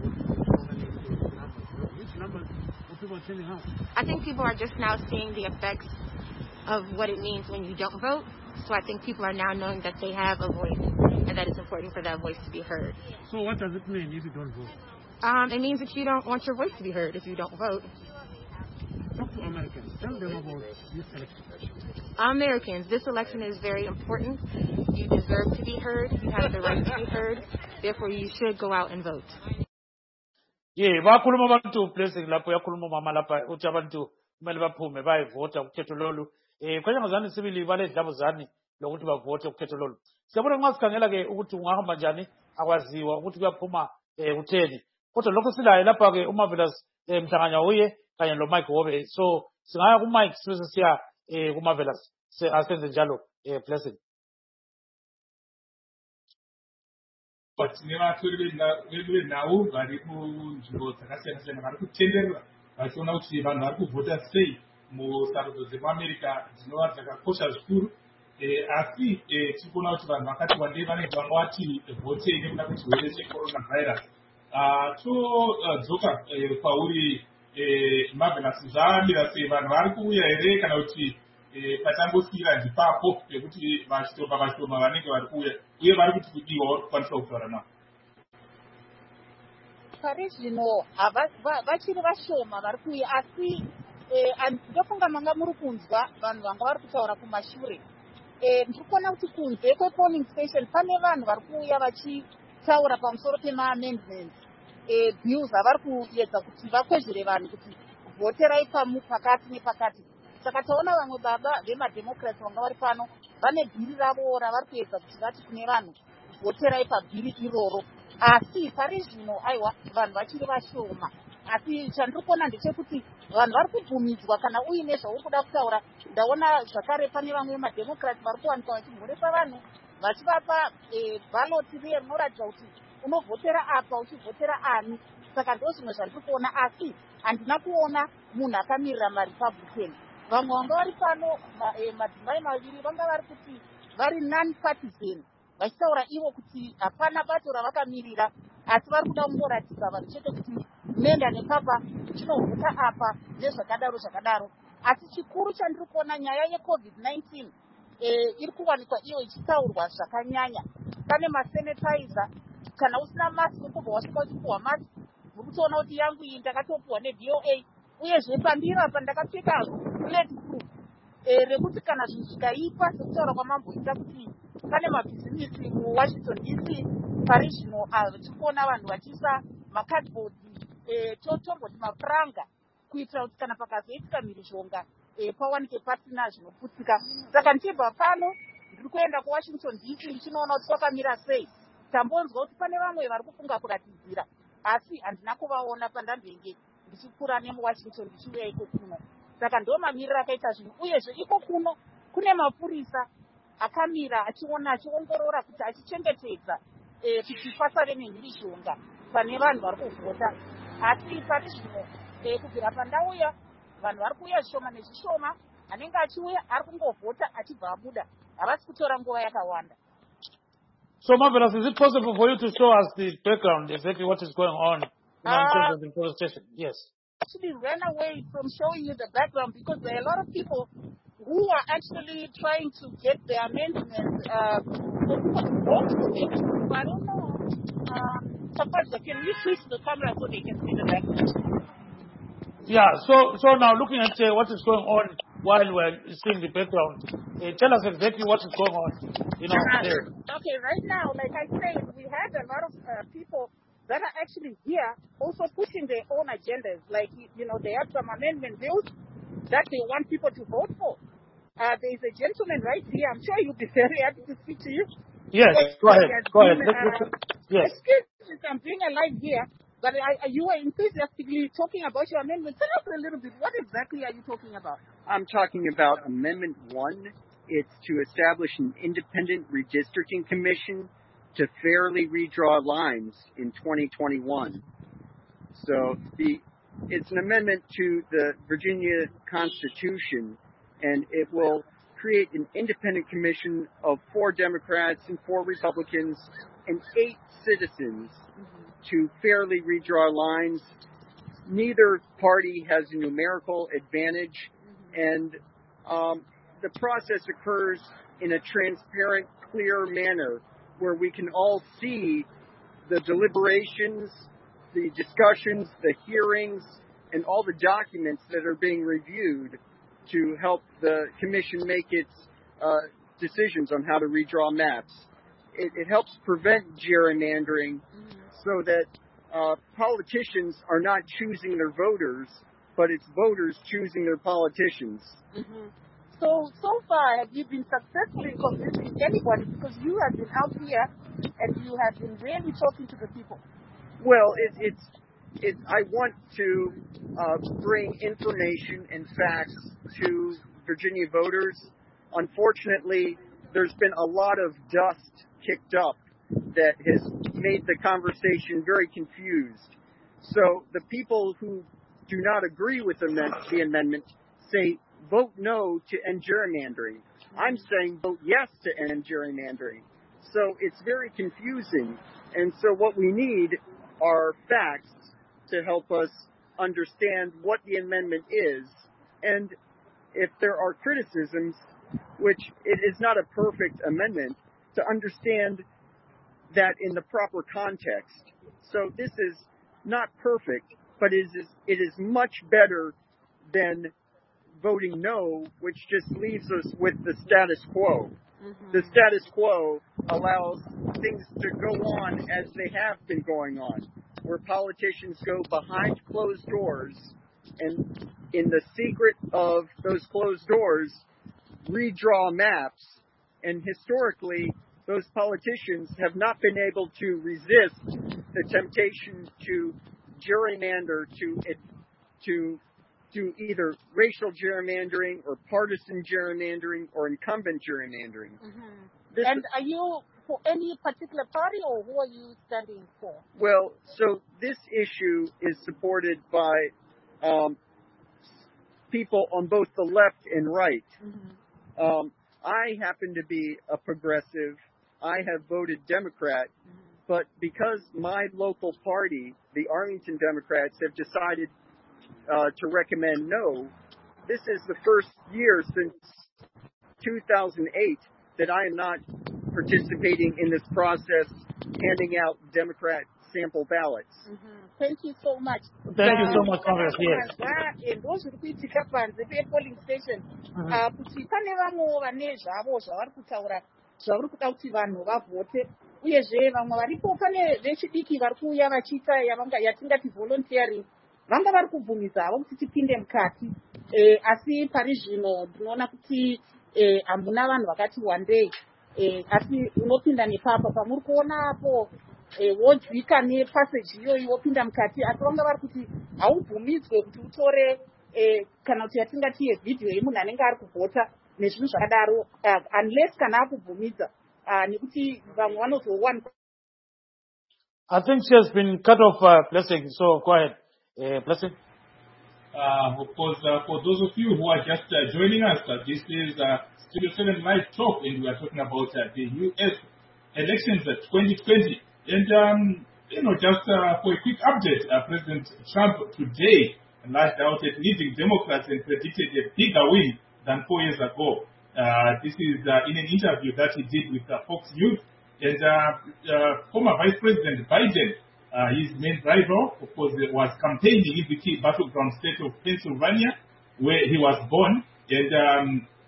Which numbers of people are turning out? I think people are just now seeing the effects of what it means when you don't vote. So I think people are now knowing that they have a voice and that it's important for that voice to be heard. So what does it mean if you don't vote? Um, it means that you don't want your voice to be heard if you don't vote. Talk to Americans. Tell them about this election. Americans, this election is very important. You deserve to be heard. You have the right to be heard. Therefore, you should go out and vote. Yeah, bakhuluma abantu blessing lapho yakhuluma mama lapha uthi abantu kumele baphume bayivota ukhetho lolu. Eh kwanye ngazani sibili bale dlabo zani lokuthi bavote ukhetho lolu. Siyabona nxa sikhangela ke ukuthi ungahamba njani akwaziwa ukuthi kuyaphuma eh utheni. Kodwa lokho silayo lapha ke uMarvelous eh mhlanganya uye kanye lo Mike Wobe. So singaya ku Mike sibe siya eh ku Marvelous asenze njalo eh Blessing. But nevatori venhau vari kunzvimbo dzakasiyana siyana vari kutenderera vachiona kuti vanhu vari kuvhota sei musarudzo dzemuamerica dzinova dzakakosha zvikuru. Asi tiri kuona kuti vanhu vakati wandei vanenge vanga vati vhotei nekuda kwechirwere cheCoronavirus. Todzoka pauri Marvelous, zvamira sei, vanhu vari kuuya here kana kuti patangosiyira ndipapo pekuti vashoma vashoma vanenge vari kuuya uye vari kuti kudiwa vari kukwanisa kutaura navo? Pari zvino vachiri vashoma vari kuuya, asi ndofunga manga muri kunzwa vanhu vanga vari kutaura kumashure. Ndiri kuona kuti kunze kwepolling station pane vanhu vari kuuya vachitaura pamusoro pemaamendments bills avari kuedza kuti vakwezvere vanhu kuti voterai pakati nepakati. Saka taona vamwe baba vemademocrats vanga vari pano vane bhiri ravo ravari kuedza kuti vati kune vanhu voterai pabhiri iroro. asi pari zvino aiwa vanhu vachiri vashoma. Asi chandiri kuona ndechekuti vanhu vari kubvumidzwa kana uine zvauri kuda kutaura. Ndaona zvakare pane vamwe madhemokrati vari kuwanikwa vachimhurisa vanhu vachivapa bhaloti riye rinoratidza kuti unovhotera apa uchivhotera ani. Saka ndo zvimwe zvandiri kuona, asi handina kuona munhu akamirira marepublican. Vamwe vanga vari pano madzimai maviri vanga vari kuti vari non-partisan, vachitaura ivo kuti hapana bato ravakamirira, asi vari kuda kungoratidza vanhu chete kuti nenda nepapa tinovhota apa nezvakadaro zvakadaro. Asi chikuru chandiri kuona nyaya yecovid nineteen iri kuwanikwa iyo ichitaurwa zvakanyanya. Pane masanitizer, kana usina mask kubva wasvika uchipuhwa mask. Muri kutoona kuti yangu iyi ndakatopuhwa neD O A, uyezve pandiri apa ndakapfeka bulletproof rekuti kana zvinhu zvikaipa sekutaura kwamamboita kuti pane mabhizinisi muWashington D C pari zvino tichikuona vanhu vachiisa makadhibhodhi totomboti mapuranga kuitira kuti kana pakazoitika mhirizhonga pawanike pasina zvinoputsika. Saka ndichibva pano ndiri kuenda kuWashington D C ndichinoona kuti kwakamira sei. Tambonzwa kuti pane vamwe vari kufunga kuratidzira, asi handina kuvaona pandambenge ndichikura nemuWashington ndichiuya iko kuno. Saka ndo mamiriro akaita zvinhu. Uyezve iko kuno kune mapurisa akamira achiona achiongorora kuti achichengetedza kuti pasave nemhirizhonga pane vanhu vari kuvhota. Asi pari zvino kubvira pandauya vanhu vari kuuya zvishoma nezvishoma, anenge achiuya ari kungovhota achibva abuda, havasi kutora nguva yakawanda. So, Marvelous, is it possible for you to show us the background, exactly what is going on in, uh, in terms of the deforestation? Yes. Actually ran away from showing you the background because there are a lot of people who are actually trying to get their amendments uh, for people. I don't know. Uh, so can you switch the camera so they can see the background? Yeah, so so now looking at uh, what is going on while we're seeing the background, uh, tell us exactly what is going on, you know, uh, there. Okay, right now, like I said, we had a lot of uh, people that are actually here also pushing their own agendas. Like, you know, they have some amendment bills that they want people to vote for. Uh, there is a gentleman right here. I'm sure you'll be very happy to speak to you. Yes, uh, go ahead, go ahead. Been, uh, yes. Excuse me, I'm doing a live here, but I, you were enthusiastically talking about your amendment. Tell us a little bit, what exactly are you talking about? I'm talking about Amendment one. It's to establish an independent redistricting commission to fairly redraw lines in twenty twenty-one. So the it's an amendment to the Virginia Constitution, and it will create an independent commission of four Democrats and four Republicans and eight citizens mm-hmm. to fairly redraw lines. Neither party has a numerical advantage, mm-hmm. and um, the process occurs in a transparent, clear manner where we can all see the deliberations, the discussions, the hearings, and all the documents that are being reviewed to help the commission make its uh, decisions on how to redraw maps. It, it helps prevent gerrymandering mm-hmm. so that uh, politicians are not choosing their voters, but it's voters choosing their politicians. Mm-hmm. So, so far, have you been successful in convincing anybody? Because you have been out here and you have been really talking to the people. Well, it, it's, it, I want to uh, bring information and facts to Virginia voters. Unfortunately, there's been a lot of dust kicked up that has made the conversation very confused. So the people who do not agree with the, the amendment say, vote no to end gerrymandering. I'm saying vote yes to end gerrymandering. So it's very confusing. And so what we need are facts to help us understand what the amendment is. And if there are criticisms, which it is not a perfect amendment, to understand that in the proper context. So this is not perfect, but it is, it is much better than voting no, which just leaves us with the status quo. Mm-hmm. The status quo allows things to go on as they have been going on, where politicians go behind closed doors and in the secret of those closed doors redraw maps. And historically, those politicians have not been able to resist the temptation to gerrymander to to to either racial gerrymandering or partisan gerrymandering or incumbent gerrymandering. Mm-hmm. And are you for any particular party, or who are you standing for? Well, so this issue is supported by um, people on both the left and right. Mm-hmm. Um, I happen to be a progressive. I have voted Democrat, mm-hmm. but because my local party, the Arlington Democrats, have decided uh, to recommend no, this is the first year since two thousand eight that I am not participating in this process, handing out Democrat sample ballots. Mm-hmm. Thank you so much. Thank you so much, Congress. Yes. And those who kuitika panze polling station, kuti pane vamwe vane zvavo zvavari kutaura zvavari kuda kuti vanhu vavote, uyezve vamwe varipo pane vechidiki vari kuuya vachiita yatingati volunteering, vanga vari kubvumidza havo kuti tipinde mukati, asi pari zvino ndinoona kuti hamuna vanhu vakati wandei, asi unopinda nepapa pamuri kuonapo wodzika nepaseji iyoyi wopinda mukati, asi vanga vari kuti haubvumidzwe kuti utore kana kuti yatingati yevhidhiyo yemunhu anenge ari kuvhota nezvinhu zvakadaro, unless kana akubvumidza, nekuti vamwe vanozowana. I think she has been cut off, uh, Blessing, so go ahead. Uh, Blessing. Uh, of course, uh, for those of you who are just uh, joining us, uh, this is uh, Studio seven Live Talk, and we are talking about uh, the U S elections at twenty twenty. And, um, you know, just uh, for a quick update, uh, President Trump today lashed out at leading Democrats and predicted a bigger win than four years ago. Uh, this is uh, in an interview that he did with uh, Fox News. And uh, uh, former Vice President Biden, uh, his main rival, of course, was campaigning in the key battleground state of Pennsylvania, where he was born. And um,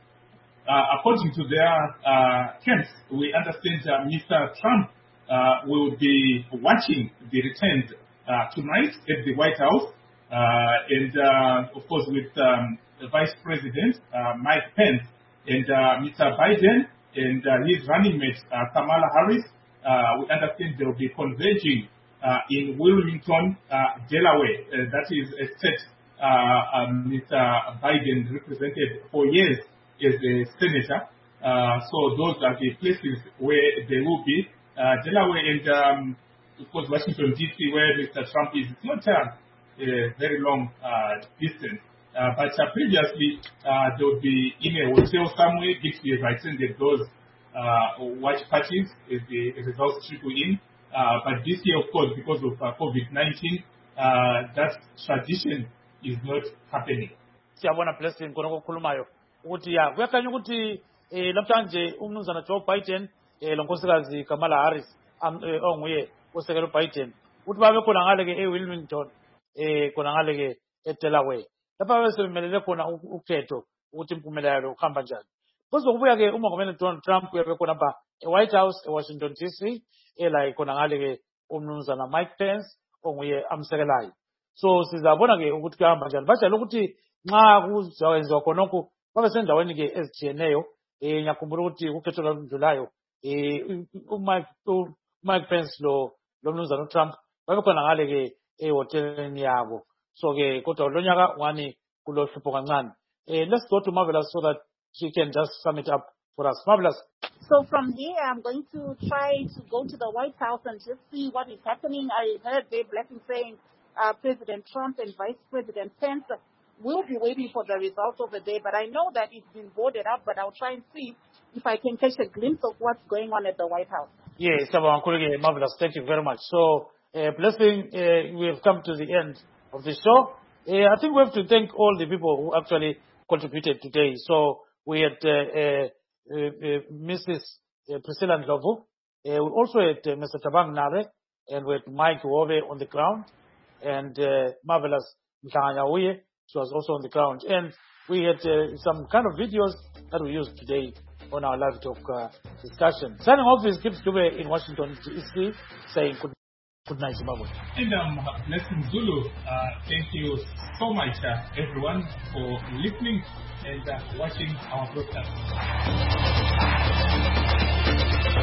uh, according to their uh, camps, we understand uh, Mister Trump Uh, will be watching the returns uh, tonight at the White House, uh, and uh, of course with um, the Vice President uh, Mike Pence and uh, Mister Biden and uh, his running mate uh, Kamala Harris. Uh, we understand they will be converging uh, in Wilmington, uh, Delaware. Uh, that is a state uh, uh, Mister Biden represented for years as a senator. Uh, so those are the places where they will be. Uh, Delaware and, um, of course, Washington, D C, where Mister Trump is. It's not uh, a very long uh, distance. Uh, but uh, previously, uh, there would be in a hotel somewhere, which they have attended those uh, watch parties as the results trickle in. Uh, but this year, of course, because of uh, COVID nineteen, uh, that tradition is not happening. Siyabona Blessing khona okukhulumayo ukuthi ya kuyakhanya ukuthi namhlanje umnumzana Joe Biden lo nkosikazi Kamala Harris onguye osekela uBiden ukuthi babe khona ngale ke eWilmington eh khona ngale ke eDelaware lapha besemelele khona ukhetho ukuthi impumelelo ukuhamba njani. Kuzokubuya ke umongameli Donald Trump uyabe khona ba eWhite House eWashington D C ela khona ngale ke umnumzana Mike Pence onguye amsekelayo. So sizabona ke ukuthi kuhamba njani. Bajayele ukuthi nxa kuzawenziwa khonokho babe sendaweni ke ezitshiyeneyo eh ngiyakhumbula ukuthi ukhetho lwandlulayo eh uMike Mike Pence lo lo mnumzana uTrump babekhona ngale ke ehoteleni yabo. So ke kodwa lo nyaka wani kulo hlupho kancane. Eh let's go to Marvelous so that she can just sum it up for us. Marvelous. So from here I'm going to try to go to the White House and just see what is happening. I heard Dave Blessing saying uh, President Trump and Vice President Pence will be waiting for the results of the day, but I know that it's been boarded up, but I'll try and see if I can catch a glimpse of what's going on at the White House. Yes, Marvelous. Thank you very much. So, uh, Blessing, uh, we have come to the end of the show. Uh, I think we have to thank all the people who actually contributed today. So, we had uh, uh, uh, uh, Missus Priscilla Ndlovu. Uh, we also had uh, Mister Tabang Nare, and we had Mike Wove on the ground, and uh, Marvelous Mkhanyahuye. She was also on the ground. And we had uh, some kind of videos that we used today on our live talk uh, discussion. Signing off is Gibbs Dube in Washington, D C, saying good, good night, Zimbabwe. And um, Blessing Zulu, uh, thank you so much, uh, everyone, for listening and uh, watching our broadcast.